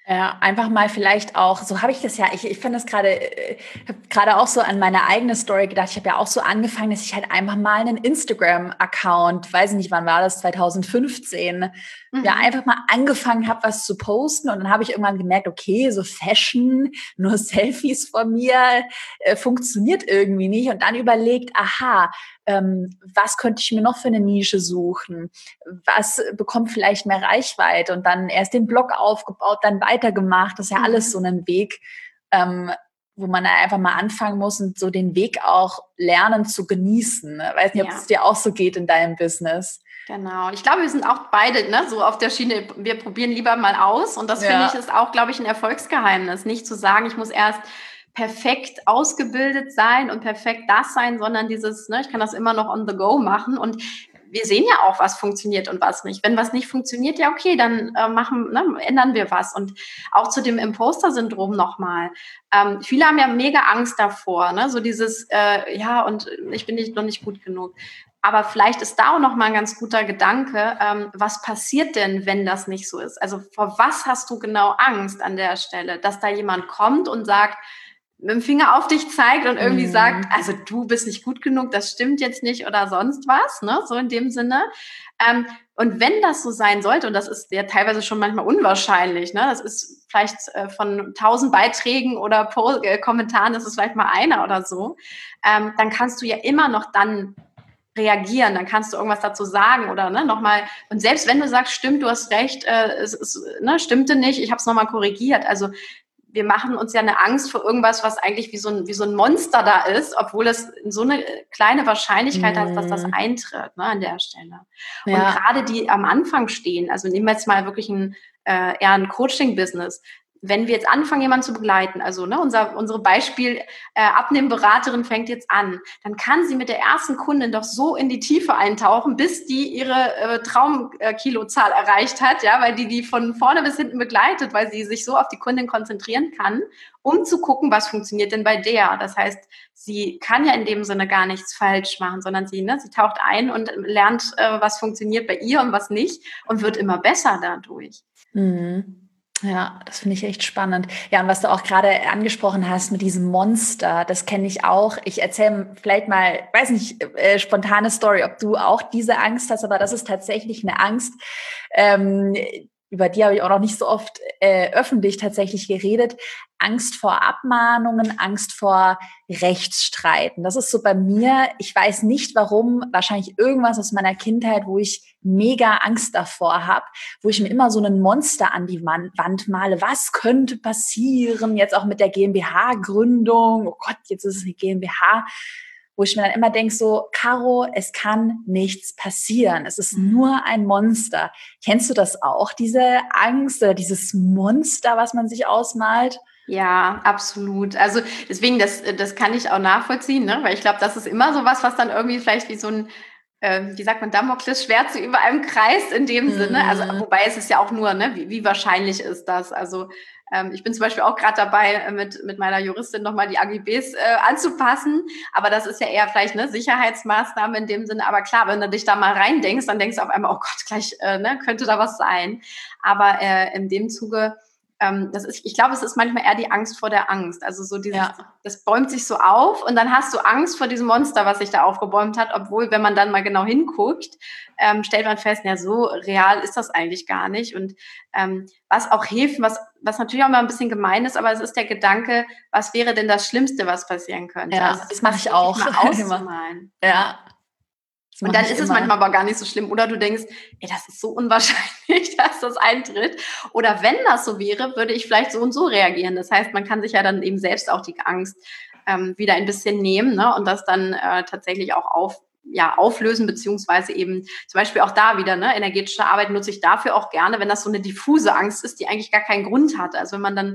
Ja, einfach mal vielleicht auch, so habe ich das ja, ich, ich finde das gerade, äh, habe gerade auch so an meine eigene Story gedacht. Ich habe ja auch so angefangen, dass ich halt einfach mal einen Instagram-Account, weiß ich nicht, wann war das, zwanzig fünfzehn, ja, Mhm. einfach mal angefangen habe, was zu posten. Und dann habe ich irgendwann gemerkt, okay, so Fashion, nur Selfies von mir, äh, funktioniert irgendwie nicht. Und dann überlegt, aha, ähm, was könnte ich mir noch für eine Nische suchen? Was bekommt vielleicht mehr Reichweite, und dann erst den Blog aufgebaut, dann weitergemacht. Das ist ja alles so Mhm. ein Weg, ähm, wo man einfach mal anfangen muss und so den Weg auch lernen zu genießen. Ich weiß nicht, ob es Ja. dir auch so geht in deinem Business. Genau. Ich glaube, wir sind auch beide, ne, so auf der Schiene, wir probieren lieber mal aus. Und das finde ich Ja. ist auch, glaube ich, ein Erfolgsgeheimnis. Nicht zu sagen, ich muss erst perfekt ausgebildet sein und perfekt das sein, sondern dieses, ne, ich kann das immer noch on the go machen. Und wir sehen ja auch, was funktioniert und was nicht. Wenn was nicht funktioniert, ja, okay, dann äh, machen, ne, ändern wir was. Und auch zu dem Imposter-Syndrom nochmal. Ähm, viele haben ja mega Angst davor, ne, so dieses, äh, ja, und ich bin nicht, noch nicht gut genug. Aber vielleicht ist da auch noch mal ein ganz guter Gedanke, ähm, was passiert denn, wenn das nicht so ist? Also, vor was hast du genau Angst an der Stelle? Dass da jemand kommt und sagt, mit dem Finger auf dich zeigt und irgendwie sagt, Mm. also du bist nicht gut genug, das stimmt jetzt nicht oder sonst was, ne? So in dem Sinne. Ähm, und wenn das so sein sollte, und das ist ja teilweise schon manchmal unwahrscheinlich, ne? Das ist vielleicht äh, von tausend Beiträgen oder po äh, Kommentaren, das ist vielleicht mal einer oder so, ähm, dann kannst du ja immer noch dann reagieren, dann kannst du irgendwas dazu sagen oder ne, nochmal, und selbst wenn du sagst, stimmt, du hast recht, äh, es, es ne, stimmte nicht, ich habe es nochmal korrigiert, also wir machen uns ja eine Angst vor irgendwas, was eigentlich wie so ein, wie so ein Monster da ist, obwohl es so eine kleine Wahrscheinlichkeit hat, dass das Mm. eintritt, ne, an der Stelle. Und Ja. gerade die am Anfang stehen, also nehmen wir jetzt mal wirklich ein, äh, eher ein Coaching-Business, wenn wir jetzt anfangen, jemanden zu begleiten, also ne, unser unsere Beispiel äh, Abnehmberaterin fängt jetzt an, dann kann sie mit der ersten Kundin doch so in die Tiefe eintauchen, bis die ihre äh, Traumkilozahl äh, erreicht hat, ja, weil die die von vorne bis hinten begleitet, weil sie sich so auf die Kundin konzentrieren kann, um zu gucken, was funktioniert denn bei der. Das heißt, sie kann ja in dem Sinne gar nichts falsch machen, sondern sie, ne, sie taucht ein und lernt, äh, was funktioniert bei ihr und was nicht und wird immer besser dadurch. Mhm. Ja, das finde ich echt spannend. Ja, und was du auch gerade angesprochen hast mit diesem Monster, das kenne ich auch. Ich erzähle vielleicht mal, weiß nicht, äh, spontane Story, ob du auch diese Angst hast, aber das ist tatsächlich eine Angst, ähm, über die habe ich auch noch nicht so oft äh, öffentlich tatsächlich geredet. Angst vor Abmahnungen, Angst vor Rechtsstreiten. Das ist so bei mir, ich weiß nicht warum, wahrscheinlich irgendwas aus meiner Kindheit, wo ich mega Angst davor habe, wo ich mir immer so ein Monster an die Wand male. Was könnte passieren? Jetzt auch mit der GmbH-Gründung. Oh Gott, jetzt ist es eine GmbH. Wo ich mir dann immer denke, so, Caro, es kann nichts passieren. Es ist nur ein Monster. Kennst du das auch, diese Angst oder dieses Monster, was man sich ausmalt? Ja, absolut. Also deswegen, das, das kann ich auch nachvollziehen, ne? Weil ich glaube, das ist immer so was, was dann irgendwie vielleicht wie so ein, äh, wie sagt man, Damoklesschwert so über einem kreist in dem Sinne. Also Mm. wobei es ist ja auch nur, ne, wie, wie wahrscheinlich ist das? Also ähm, ich bin zum Beispiel auch gerade dabei, äh, mit, mit meiner Juristin nochmal die A G Bs äh, anzupassen. Aber das ist ja eher vielleicht eine Sicherheitsmaßnahme in dem Sinne. Aber klar, wenn du dich da mal reindenkst, dann denkst du auf einmal, oh Gott, gleich äh, ne, könnte da was sein. Aber äh, in dem Zuge, Ähm, das ist, ich glaube, es ist manchmal eher die Angst vor der Angst. Also so dieses, Ja. das bäumt sich so auf und dann hast du Angst vor diesem Monster, was sich da aufgebäumt hat, obwohl, wenn man dann mal genau hinguckt, ähm, stellt man fest, ja, so real ist das eigentlich gar nicht. Und ähm, was auch hilft, was, was natürlich auch mal ein bisschen gemein ist, aber es ist der Gedanke, was wäre denn das Schlimmste, was passieren könnte? Also Ja, das sich mache das ich wirklich auch mal immer. auszumalen. Ja, das Und mache dann ich ist es immer. manchmal aber gar nicht so schlimm. Oder du denkst, ey, das ist so unwahrscheinlich, dass das eintritt. Oder wenn das so wäre, würde ich vielleicht so und so reagieren. Das heißt, man kann sich ja dann eben selbst auch die Angst ähm, wieder ein bisschen nehmen, ne? Und das dann äh, tatsächlich auch auf, ja, auflösen, beziehungsweise eben zum Beispiel auch da wieder, ne, energetische Arbeit nutze ich dafür auch gerne, wenn das so eine diffuse Angst ist, die eigentlich gar keinen Grund hat. Also wenn man dann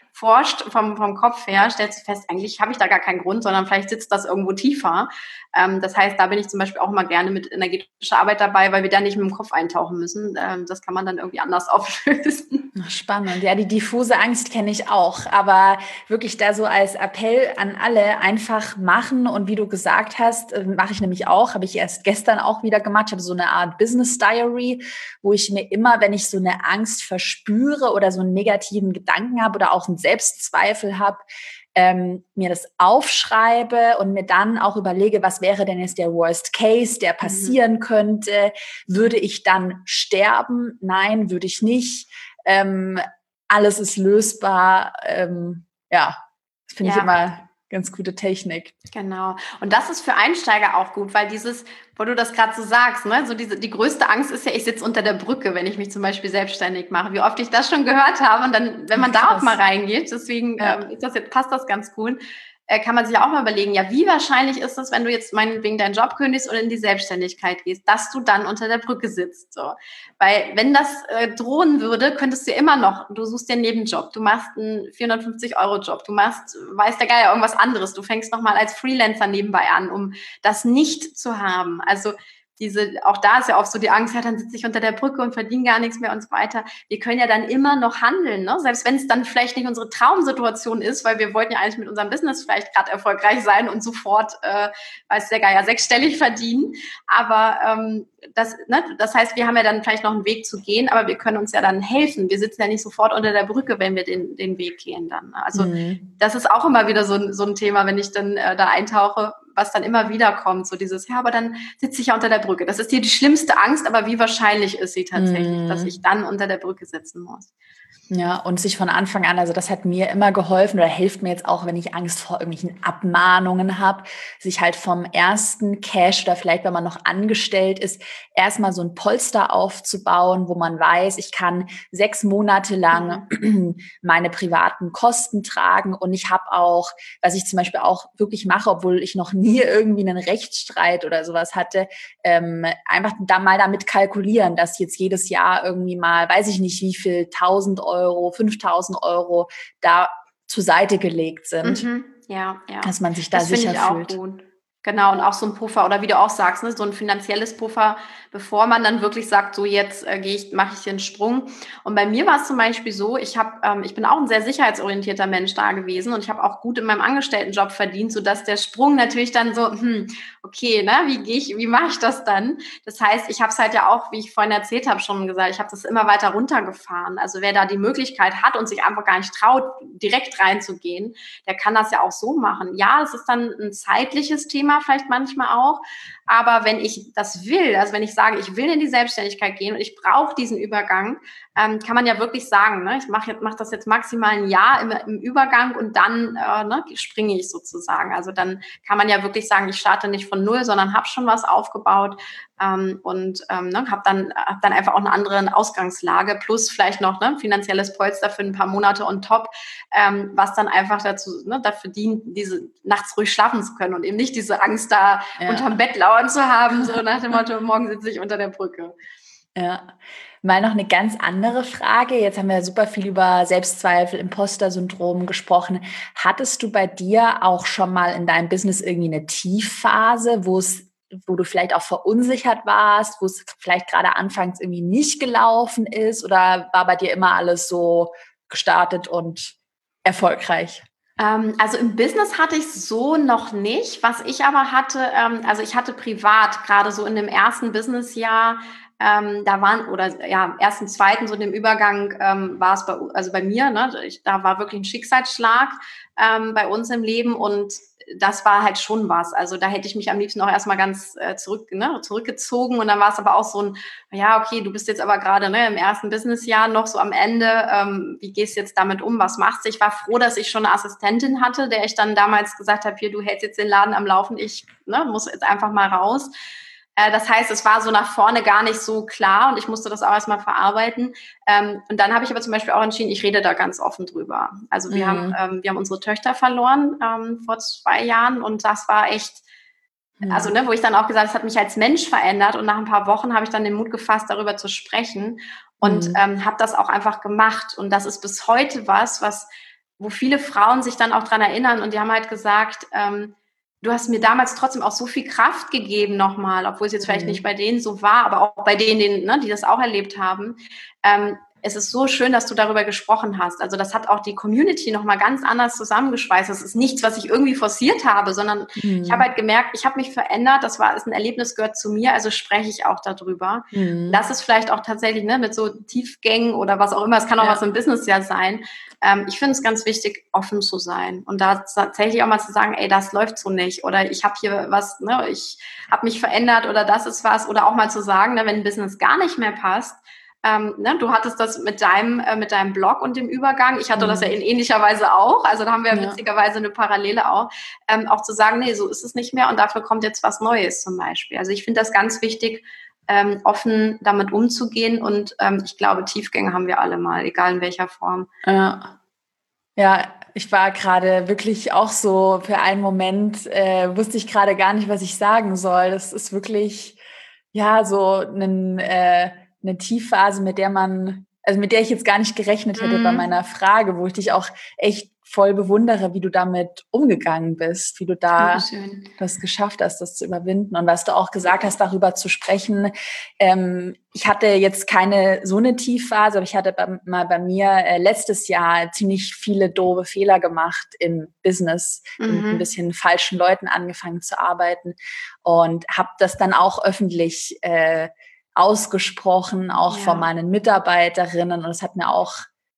forscht vom, vom Kopf her, stellst du fest, eigentlich habe ich da gar keinen Grund, sondern vielleicht sitzt das irgendwo tiefer. Ähm, das heißt, da bin ich zum Beispiel auch immer gerne mit energetischer Arbeit dabei, weil wir da nicht mit dem Kopf eintauchen müssen. Ähm, das kann man dann irgendwie anders auflösen. Spannend. Ja, die diffuse Angst kenne ich auch. Aber wirklich da so als Appell an alle einfach machen. Und wie du gesagt hast, äh, mache ich nämlich auch, habe ich erst gestern auch wieder gemacht. Ich habe so eine Art Business Diary, wo ich mir immer, wenn ich so eine Angst verspüre oder so einen negativen Gedanken habe oder auch einen Selbstzweifel habe, ähm, mir das aufschreibe und mir dann auch überlege, was wäre denn jetzt der Worst Case, der passieren mhm. könnte. Würde ich dann sterben? Nein, würde ich nicht. Ähm, alles ist lösbar. Ähm, ja, das finde ja. ich immer ganz gute Technik. Genau. Und das ist für Einsteiger auch gut, weil dieses, wo du das gerade so sagst, ne, so diese, die größte Angst ist ja, ich sitze unter der Brücke, wenn ich mich zum Beispiel selbstständig mache. Wie oft ich das schon gehört habe und dann, wenn man Ach, da auch mal reingeht, deswegen ja. ähm, ist das jetzt, passt das ganz cool, äh, kann man sich auch mal überlegen, ja, wie wahrscheinlich ist es, wenn du jetzt meinetwegen deinen Job kündigst oder in die Selbstständigkeit gehst, dass du dann unter der Brücke sitzt, so. Weil wenn das äh, drohen würde, könntest du immer noch, du suchst dir einen Nebenjob, du machst einen vierhundertfünfzig Euro Job, du machst, weiß der Geier, irgendwas anderes, du fängst nochmal als Freelancer nebenbei an, um das nicht zu haben. Also diese, auch da ist ja oft so die Angst, ja, dann sitze ich unter der Brücke und verdiene gar nichts mehr und so weiter. Wir können ja dann immer noch handeln, ne? Selbst wenn es dann vielleicht nicht unsere Traumsituation ist, weil wir wollten ja eigentlich mit unserem Business vielleicht gerade erfolgreich sein und sofort, äh, weiß der Geier, sechsstellig verdienen. Aber ähm, das, ne, das heißt, wir haben ja dann vielleicht noch einen Weg zu gehen, aber wir können uns ja dann helfen. Wir sitzen ja nicht sofort unter der Brücke, wenn wir den, den Weg gehen dann. Also mhm. das ist auch immer wieder so, so ein Thema, wenn ich dann äh, da eintauche, was dann immer wieder kommt, so dieses, ja, aber dann sitze ich ja unter der Brücke. Das ist dir die schlimmste Angst, aber wie wahrscheinlich ist sie tatsächlich, mm. dass ich dann unter der Brücke sitzen muss? Ja, und sich von Anfang an, also das hat mir immer geholfen oder hilft mir jetzt auch, wenn ich Angst vor irgendwelchen Abmahnungen habe, sich halt vom ersten Cash oder vielleicht, wenn man noch angestellt ist, erstmal so ein Polster aufzubauen, wo man weiß, ich kann sechs Monate lang mhm. meine privaten Kosten tragen und ich habe auch, was ich zum Beispiel auch wirklich mache, obwohl ich noch nie irgendwie einen Rechtsstreit oder sowas hatte, ähm, einfach da mal damit kalkulieren, dass jetzt jedes Jahr irgendwie mal, weiß ich nicht, wie viel, tausend Euro Euro, fünftausend Euro da zur Seite gelegt sind. Mhm. Ja, ja. Dass man sich da das sicher ich auch fühlt. Gut. Genau, und auch so ein Puffer, oder wie du auch sagst, ne, so ein finanzielles Puffer, bevor man dann wirklich sagt, so jetzt äh, gehe ich, mache ich hier einen Sprung. Und bei mir war es zum Beispiel so, ich habe, ähm, ich bin auch ein sehr sicherheitsorientierter Mensch da gewesen und ich habe auch gut in meinem Angestelltenjob verdient, sodass der Sprung natürlich dann so, hm, okay, ne, wie gehe ich, wie mache ich das dann? Das heißt, ich habe es halt ja auch, wie ich vorhin erzählt habe, schon gesagt, ich habe das immer weiter runtergefahren. Also wer da die Möglichkeit hat und sich einfach gar nicht traut, direkt reinzugehen, der kann das ja auch so machen. Ja, es ist dann ein zeitliches Thema, vielleicht manchmal auch, aber wenn ich das will, also wenn ich sage, ich will in die Selbstständigkeit gehen und ich brauche diesen Übergang, ähm, kann man ja wirklich sagen, ne, ich mache mach das jetzt maximal ein Jahr im, im Übergang und dann äh, ne, springe ich sozusagen. Also dann kann man ja wirklich sagen, ich starte nicht von null, sondern habe schon was aufgebaut ähm, und ähm, ne, habe dann, hab dann einfach auch eine andere Ausgangslage plus vielleicht noch ne, finanzielles Polster für ein paar Monate on top, ähm, was dann einfach dazu ne, dafür dient, diese nachts ruhig schlafen zu können und eben nicht diese Angst da ja. unterm Bett lauern zu haben, so nach dem Motto, morgen sitze ich unter der Brücke. Ja, mal noch eine ganz andere Frage. Jetzt haben wir super viel über Selbstzweifel, Imposter-Syndrom gesprochen. Hattest du bei dir auch schon mal in deinem Business irgendwie eine Tiefphase, wo es, wo du vielleicht auch verunsichert warst, wo es vielleicht gerade anfangs irgendwie nicht gelaufen ist, oder war bei dir immer alles so gestartet und erfolgreich? Also im Business hatte ich so noch nicht. Was ich aber hatte, ähm, also ich hatte privat, gerade so in dem ersten Businessjahr, ähm, da waren, oder ja, im ersten, zweiten, so in dem Übergang ähm, war es bei, also bei mir, ne, ich, da war wirklich ein Schicksalsschlag ähm, bei uns im Leben und das war halt schon was. Also da hätte ich mich am liebsten auch erstmal ganz äh, zurück, ne, zurückgezogen und dann war es aber auch so ein, ja, okay, du bist jetzt aber gerade ne, im ersten Businessjahr noch so am Ende, ähm, wie gehst du jetzt damit um, was machst du? Ich war froh, dass ich schon eine Assistentin hatte, der ich dann damals gesagt habe, hier, du hältst jetzt den Laden am Laufen, ich ne, muss jetzt einfach mal raus. Äh, das heißt, es war so nach vorne gar nicht so klar und ich musste das auch erstmal verarbeiten. Ähm, und dann habe ich aber zum Beispiel auch entschieden, ich rede da ganz offen drüber. Also wir, mhm. haben, ähm, wir haben unsere Töchter verloren ähm, vor zwei Jahren und das war echt, mhm. also ne, wo ich dann auch gesagt habe, es hat mich als Mensch verändert und nach ein paar Wochen habe ich dann den Mut gefasst, darüber zu sprechen und mhm. ähm, habe das auch einfach gemacht. Und das ist bis heute was, was wo viele Frauen sich dann auch dran erinnern und die haben halt gesagt, ähm, du hast mir damals trotzdem auch so viel Kraft gegeben nochmal, obwohl es jetzt mhm. vielleicht nicht bei denen so war, aber auch bei denen, denen ne, die das auch erlebt haben. Ähm, es ist so schön, dass du darüber gesprochen hast. Also das hat auch die Community nochmal ganz anders zusammengeschweißt. Das ist nichts, was ich irgendwie forciert habe, sondern mhm. ich habe halt gemerkt, ich habe mich verändert. Das war ist ein Erlebnis, gehört zu mir, also spreche ich auch darüber. Mhm. Das ist vielleicht auch tatsächlich ne, mit so Tiefgängen oder was auch immer, es kann auch ja. was im Business ja sein. Ähm, ich finde es ganz wichtig, offen zu sein und da tatsächlich auch mal zu sagen, ey, das läuft so nicht oder ich habe hier was, ne, ich habe mich verändert oder das ist was oder auch mal zu sagen, ne, wenn ein Business gar nicht mehr passt. Ähm, ne, du hattest das mit deinem äh, mit deinem Blog und dem Übergang. Ich hatte mhm. das ja in ähnlicher Weise auch. Also da haben wir ja. witzigerweise eine Parallele auch. Ähm, auch zu sagen, nee, so ist es nicht mehr und dafür kommt jetzt was Neues zum Beispiel. Also ich finde das ganz wichtig, ähm, offen damit umzugehen und ähm, ich glaube, Tiefgänge haben wir alle mal, egal in welcher Form. Ja, ja. Ich war gerade wirklich auch so, für einen Moment äh, wusste ich gerade gar nicht, was ich sagen soll. Das ist wirklich, ja, so ein, äh, eine Tiefphase, mit der man, also mit der ich jetzt gar nicht gerechnet hätte mhm. bei meiner Frage, wo ich dich auch echt voll bewundere, wie du damit umgegangen bist, wie du da Dankeschön. Das geschafft hast, das zu überwinden. Und was du auch gesagt hast, darüber zu sprechen. Ähm, ich hatte jetzt keine so eine Tiefphase, aber ich hatte bei, mal bei mir äh, letztes Jahr ziemlich viele doofe Fehler gemacht im Business, mhm. mit ein bisschen falschen Leuten angefangen zu arbeiten und habe das dann auch öffentlich äh, ausgesprochen, auch ja. von meinen Mitarbeiterinnen. Und es hat mir auch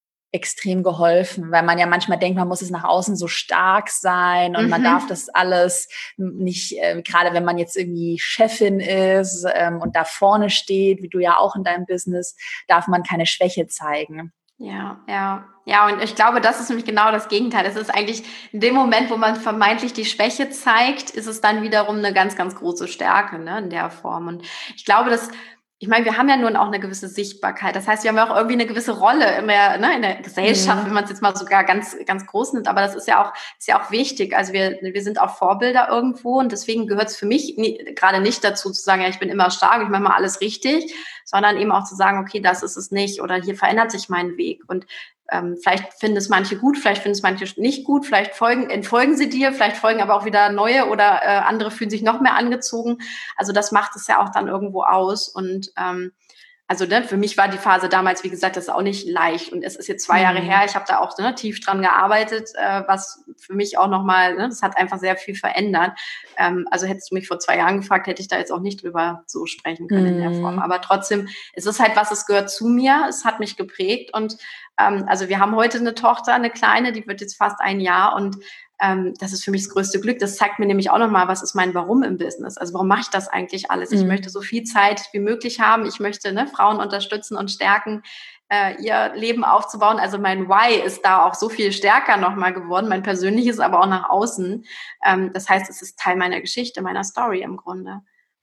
extrem geholfen, weil man ja manchmal denkt, man muss es nach außen so stark sein und mhm. man darf das alles nicht, äh, gerade wenn man jetzt irgendwie Chefin ist ähm, und da vorne steht, wie du ja auch in deinem Business, darf man keine Schwäche zeigen. Ja, ja, ja, und ich glaube, das ist nämlich genau das Gegenteil. Es ist eigentlich in dem Moment, wo man vermeintlich die Schwäche zeigt, ist es dann wiederum eine ganz, ganz große Stärke, ne, in der Form. Und ich glaube, dass Ich meine, wir haben ja nun auch eine gewisse Sichtbarkeit. Das heißt, wir haben ja auch irgendwie eine gewisse Rolle in der, ne, in der Gesellschaft, mhm. wenn man es jetzt mal sogar ganz, ganz groß nimmt. Aber das ist ja auch, ist ja auch wichtig. Also wir, wir sind auch Vorbilder irgendwo und deswegen gehört es für mich nie, gerade nicht dazu zu sagen, ja, ich bin immer stark, ich mache mal alles richtig, sondern eben auch zu sagen, okay, das ist es nicht oder hier verändert sich mein Weg. Und Ähm, vielleicht finden es manche gut, vielleicht finden es manche nicht gut, vielleicht folgen, entfolgen sie dir, vielleicht folgen aber auch wieder neue oder äh, andere fühlen sich noch mehr angezogen. Also das macht es ja auch dann irgendwo aus. Und ähm, also ne, für mich war die Phase damals, wie gesagt, das ist auch nicht leicht. Und es ist jetzt zwei mhm. Jahre her, ich habe da auch ne, tief dran gearbeitet, äh, was für mich auch nochmal, ne, das hat einfach sehr viel verändert. Ähm, also hättest du mich vor zwei Jahren gefragt, hätte ich da jetzt auch nicht drüber so sprechen können mhm. in der Form. Aber trotzdem, es ist halt was, es gehört zu mir, es hat mich geprägt und ähm, also wir haben heute eine Tochter, eine kleine, die wird jetzt fast ein Jahr und ähm, das ist für mich das größte Glück. Das zeigt mir nämlich auch nochmal, was ist mein Warum im Business? Also warum mache ich das eigentlich alles? Mhm. Ich möchte so viel Zeit wie möglich haben. Ich möchte ne, Frauen unterstützen und stärken, äh, ihr Leben aufzubauen. Also mein Why ist da auch so viel stärker nochmal geworden. Mein persönliches, aber auch nach außen. Ähm, das heißt, es ist Teil meiner Geschichte, meiner Story im Grunde.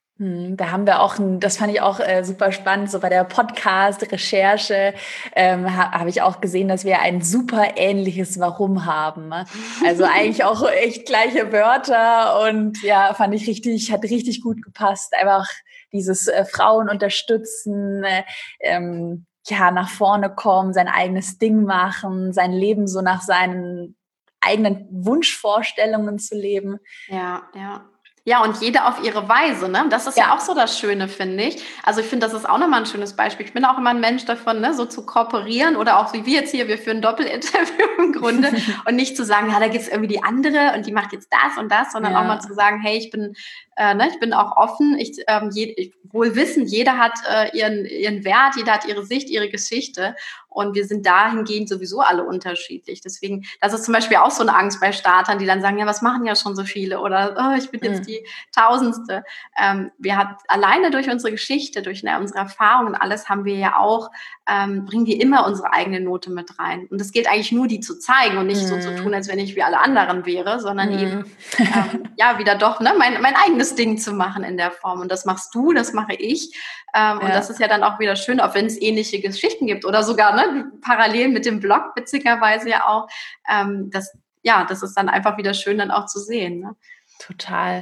Da haben wir auch, ein, das fand ich auch äh, super spannend, so bei der Podcast-Recherche ähm, ha, habe ich auch gesehen, dass wir ein super ähnliches Warum haben. Also eigentlich auch echt gleiche Wörter und ja, fand ich richtig, hat richtig gut gepasst. Einfach dieses äh, Frauen unterstützen, äh, ähm, ja, nach vorne kommen, sein eigenes Ding machen, sein Leben so nach seinen eigenen Wunschvorstellungen zu leben. Ja, ja. Ja, und jede auf ihre Weise, ne? Das ist ja, ja auch so das Schöne, finde ich. Also ich finde, das ist auch nochmal ein schönes Beispiel. Ich bin auch immer ein Mensch davon, ne, so zu kooperieren oder auch wie wir jetzt hier, wir führen ein Doppelinterview im Grunde und nicht zu sagen, ja, da gibt's irgendwie die andere und die macht jetzt das und das, sondern ja. auch mal zu sagen, hey, ich bin, äh, ne, ich bin auch offen. Ich, ähm, je, ich, wohl wissen, jeder hat äh, ihren, ihren Wert, jeder hat ihre Sicht, ihre Geschichte. Und wir sind dahingehend sowieso alle unterschiedlich. Deswegen, das ist zum Beispiel auch so eine Angst bei Startern, die dann sagen, ja, was machen ja schon so viele? Oder oh, ich bin jetzt mhm. die Tausendste. Ähm, wir haben alleine durch unsere Geschichte, durch ne, unsere Erfahrungen und alles haben wir ja auch, ähm, bringen wir immer unsere eigene Note mit rein. Und es geht eigentlich nur, die zu zeigen und nicht mhm. so zu tun, als wenn ich wie alle anderen wäre, sondern mhm. eben, ähm, ja, wieder doch ne, mein, mein eigenes Ding zu machen in der Form. Und das machst du, das mache ich. Ähm, ja. Und das ist ja dann auch wieder schön, auch wenn es ähnliche Geschichten gibt oder sogar ne, parallel mit dem Blog witzigerweise ja auch. Ähm, das, ja, das ist dann einfach wieder schön dann auch zu sehen. Ne? Total.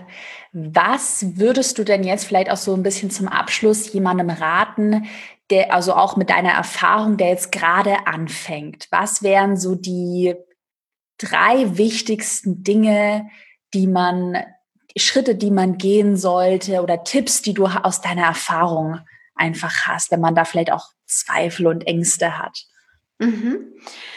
Was würdest du denn jetzt vielleicht auch so ein bisschen zum Abschluss jemandem raten, der also auch mit deiner Erfahrung, der jetzt gerade anfängt? Was wären so die drei wichtigsten Dinge, die man, Schritte, die man gehen sollte oder Tipps, die du aus deiner Erfahrung einfach hast, wenn man da vielleicht auch Zweifel und Ängste hat? Mhm.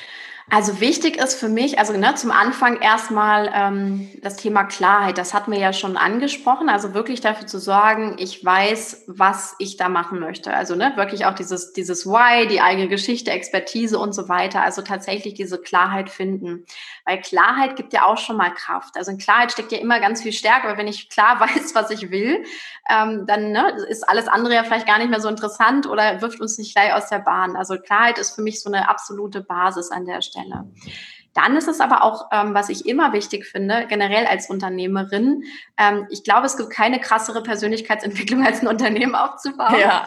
Also wichtig ist für mich, also ne, zum Anfang erstmal ähm, das Thema Klarheit. Das hatten wir ja schon angesprochen. Also wirklich dafür zu sorgen, ich weiß, was ich da machen möchte. Also ne, wirklich auch dieses dieses Why, die eigene Geschichte, Expertise und so weiter. Also tatsächlich diese Klarheit finden. Weil Klarheit gibt ja auch schon mal Kraft. Also in Klarheit steckt ja immer ganz viel Stärke. Aber wenn ich klar weiß, was ich will, ähm, dann ne, ist alles andere ja vielleicht gar nicht mehr so interessant oder wirft uns nicht gleich aus der Bahn. Also Klarheit ist für mich so eine absolute Basis an der Stelle. Dann ist es aber auch, ähm, was ich immer wichtig finde, generell als Unternehmerin, ähm, ich glaube, es gibt keine krassere Persönlichkeitsentwicklung, als ein Unternehmen aufzubauen. Ja.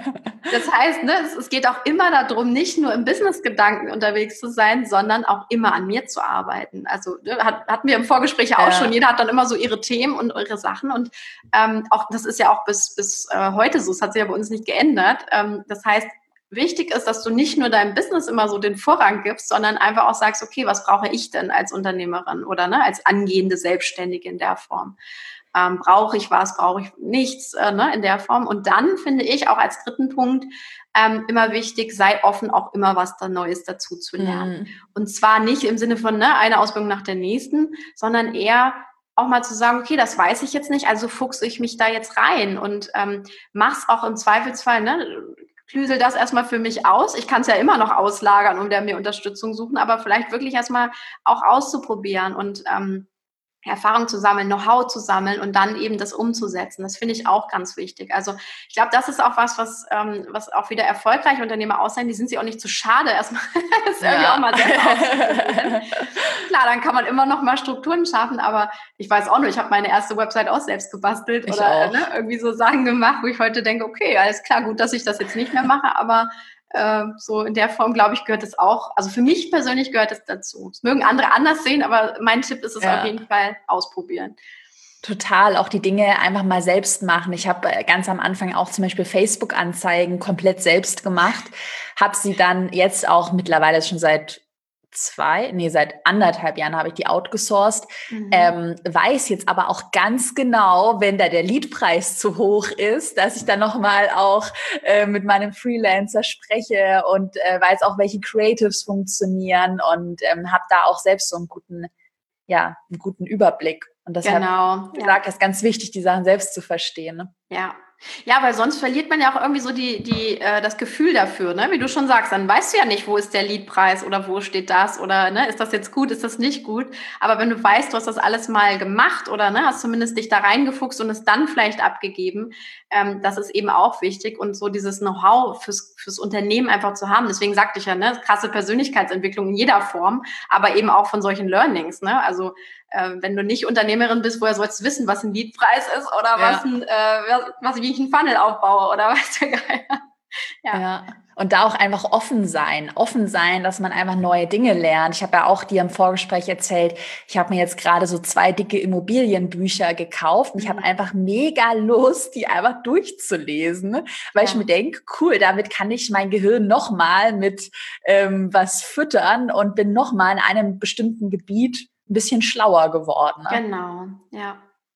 Das heißt, ne, es, es geht auch immer darum, nicht nur im Business-Gedanken unterwegs zu sein, sondern auch immer an mir zu arbeiten. Also ne, hat, hatten wir im Vorgespräch ja auch Ja. schon, jeder hat dann immer so ihre Themen und ihre Sachen und ähm, auch das ist ja auch bis, bis äh, heute so, es hat sich ja bei uns nicht geändert. Ähm, das heißt, wichtig ist, dass du nicht nur deinem Business immer so den Vorrang gibst, sondern einfach auch sagst, okay, was brauche ich denn als Unternehmerin oder ne, als angehende Selbstständige in der Form? Ähm, brauche ich was, brauche ich nichts äh, ne, in der Form? Und dann finde ich auch als dritten Punkt ähm, immer wichtig, sei offen, auch immer was da Neues dazu zu lernen. Mhm. Und zwar nicht im Sinne von ne, eine Ausbildung nach der nächsten, sondern eher auch mal zu sagen, okay, das weiß ich jetzt nicht, also fuchse ich mich da jetzt rein und ähm, mach's auch im Zweifelsfall, ne, klüsel das erstmal für mich aus. Ich kann es ja immer noch auslagern und der mir Unterstützung suchen, aber vielleicht wirklich erstmal auch auszuprobieren und ähm, Erfahrung zu sammeln, Know-how zu sammeln und dann eben das umzusetzen. Das finde ich auch ganz wichtig. Also ich glaube, das ist auch was, was, ähm, was auch wieder erfolgreiche Unternehmer aussehen. Die sind sich auch nicht zu schade, erstmal das irgendwie Ja. auch mal selber auszuprobieren. Klar, dann kann man immer noch mal Strukturen schaffen, aber ich weiß auch nur, ich habe meine erste Website auch selbst gebastelt Ich oder auch. ne, irgendwie so Sachen gemacht, wo ich heute denke, okay, alles klar, gut, dass ich das jetzt nicht mehr mache, aber äh, so in der Form, glaube ich, gehört es auch, also für mich persönlich gehört es dazu. Es mögen andere anders sehen, aber mein Tipp ist es Ja. auf jeden Fall ausprobieren. Total, auch die Dinge einfach mal selbst machen. Ich habe ganz am Anfang auch zum Beispiel Facebook-Anzeigen komplett selbst gemacht, habe sie dann jetzt auch mittlerweile schon seit zwei, nee, seit anderthalb Jahren habe ich die outgesourced, Mhm. ähm, weiß jetzt aber auch ganz genau, wenn da der Leadpreis zu hoch ist, dass ich dann nochmal auch äh, mit meinem Freelancer spreche und äh, weiß auch, welche Creatives funktionieren und ähm, habe da auch selbst so einen guten, ja, einen guten Überblick. Und deshalb, Genau. wie gesagt, ist ganz wichtig, die Sachen selbst zu verstehen. Ne? Ja. Ja, weil sonst verliert man ja auch irgendwie so die, die, äh, das Gefühl dafür, ne? Wie du schon sagst, dann weißt du ja nicht, wo ist der Leadpreis oder wo steht das oder ne, ist das jetzt gut, ist das nicht gut. Aber wenn du weißt, du hast das alles mal gemacht oder ne, hast zumindest dich da reingefuchst und es dann vielleicht abgegeben, ähm, das ist eben auch wichtig und so dieses Know-how fürs, fürs Unternehmen einfach zu haben. Deswegen sagte ich ja, ne, krasse Persönlichkeitsentwicklung in jeder Form, aber eben auch von solchen Learnings, ne? Also äh, wenn du nicht Unternehmerin bist, woher sollst du wissen, was ein Leadpreis ist oder Ja. was ein, äh, was, was, wie ich einen Funnel aufbaue oder was der Geier. Ja. ja. Und da auch einfach offen sein. Offen sein, dass man einfach neue Dinge lernt. Ich habe ja auch dir im Vorgespräch erzählt, ich habe mir jetzt gerade so zwei dicke Immobilienbücher gekauft und mhm. ich habe einfach mega Lust, die einfach durchzulesen, weil ja. ich mir denke, cool, damit kann ich mein Gehirn nochmal mit ähm, was füttern und bin nochmal in einem bestimmten Gebiet ein bisschen schlauer geworden. Ne? Genau, ja.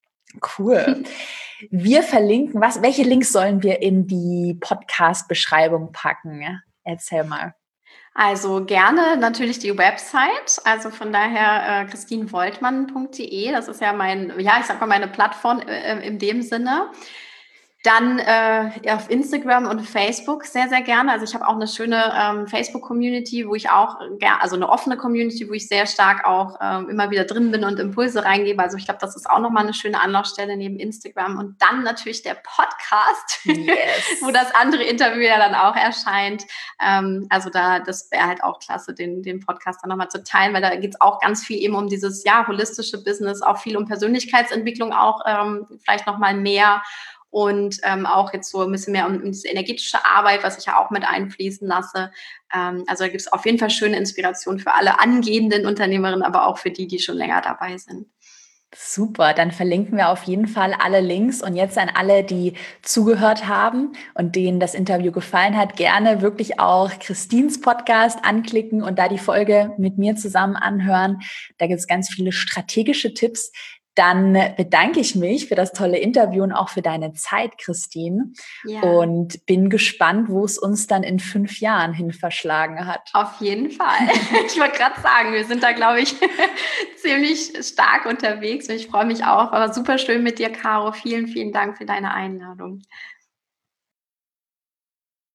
Cool. Wir verlinken, was, welche Links sollen wir in die Podcast-Beschreibung packen? Erzähl mal. Also gerne natürlich die Website, also von daher äh, christine woltmann punkt de, das ist ja mein, ja, ich sag mal meine Plattform äh, in dem Sinne. Dann äh, auf Instagram und Facebook sehr, sehr gerne. Also ich habe auch eine schöne ähm, Facebook-Community, wo ich auch, ja, also eine offene Community, wo ich sehr stark auch ähm, immer wieder drin bin und Impulse reingebe. Also ich glaube, das ist auch nochmal eine schöne Anlaufstelle neben Instagram. Und dann natürlich der Podcast, yes. wo das andere Interview ja dann auch erscheint. Ähm, also da, das wäre halt auch klasse, den, den Podcast dann nochmal zu teilen, weil da geht es auch ganz viel eben um dieses, ja, holistische Business, auch viel um Persönlichkeitsentwicklung auch ähm, vielleicht nochmal mehr. Und ähm, auch jetzt so ein bisschen mehr um, um diese energetische Arbeit, was ich ja auch mit einfließen lasse. Ähm, also da gibt es auf jeden Fall schöne Inspirationen für alle angehenden Unternehmerinnen, aber auch für die, die schon länger dabei sind. Super, dann verlinken wir auf jeden Fall alle Links und jetzt an alle, die zugehört haben und denen das Interview gefallen hat, gerne wirklich auch Christines Podcast anklicken und da die Folge mit mir zusammen anhören. Da gibt es ganz viele strategische Tipps. Dann bedanke ich mich für das tolle Interview und auch für deine Zeit, Christine. Ja. Und bin gespannt, wo es uns dann in fünf Jahren hin verschlagen hat. Auf jeden Fall. Ich wollte gerade sagen, wir sind da, glaube ich, ziemlich stark unterwegs. Und ich freue mich auch. Aber super schön mit dir, Caro. Vielen, vielen Dank für deine Einladung.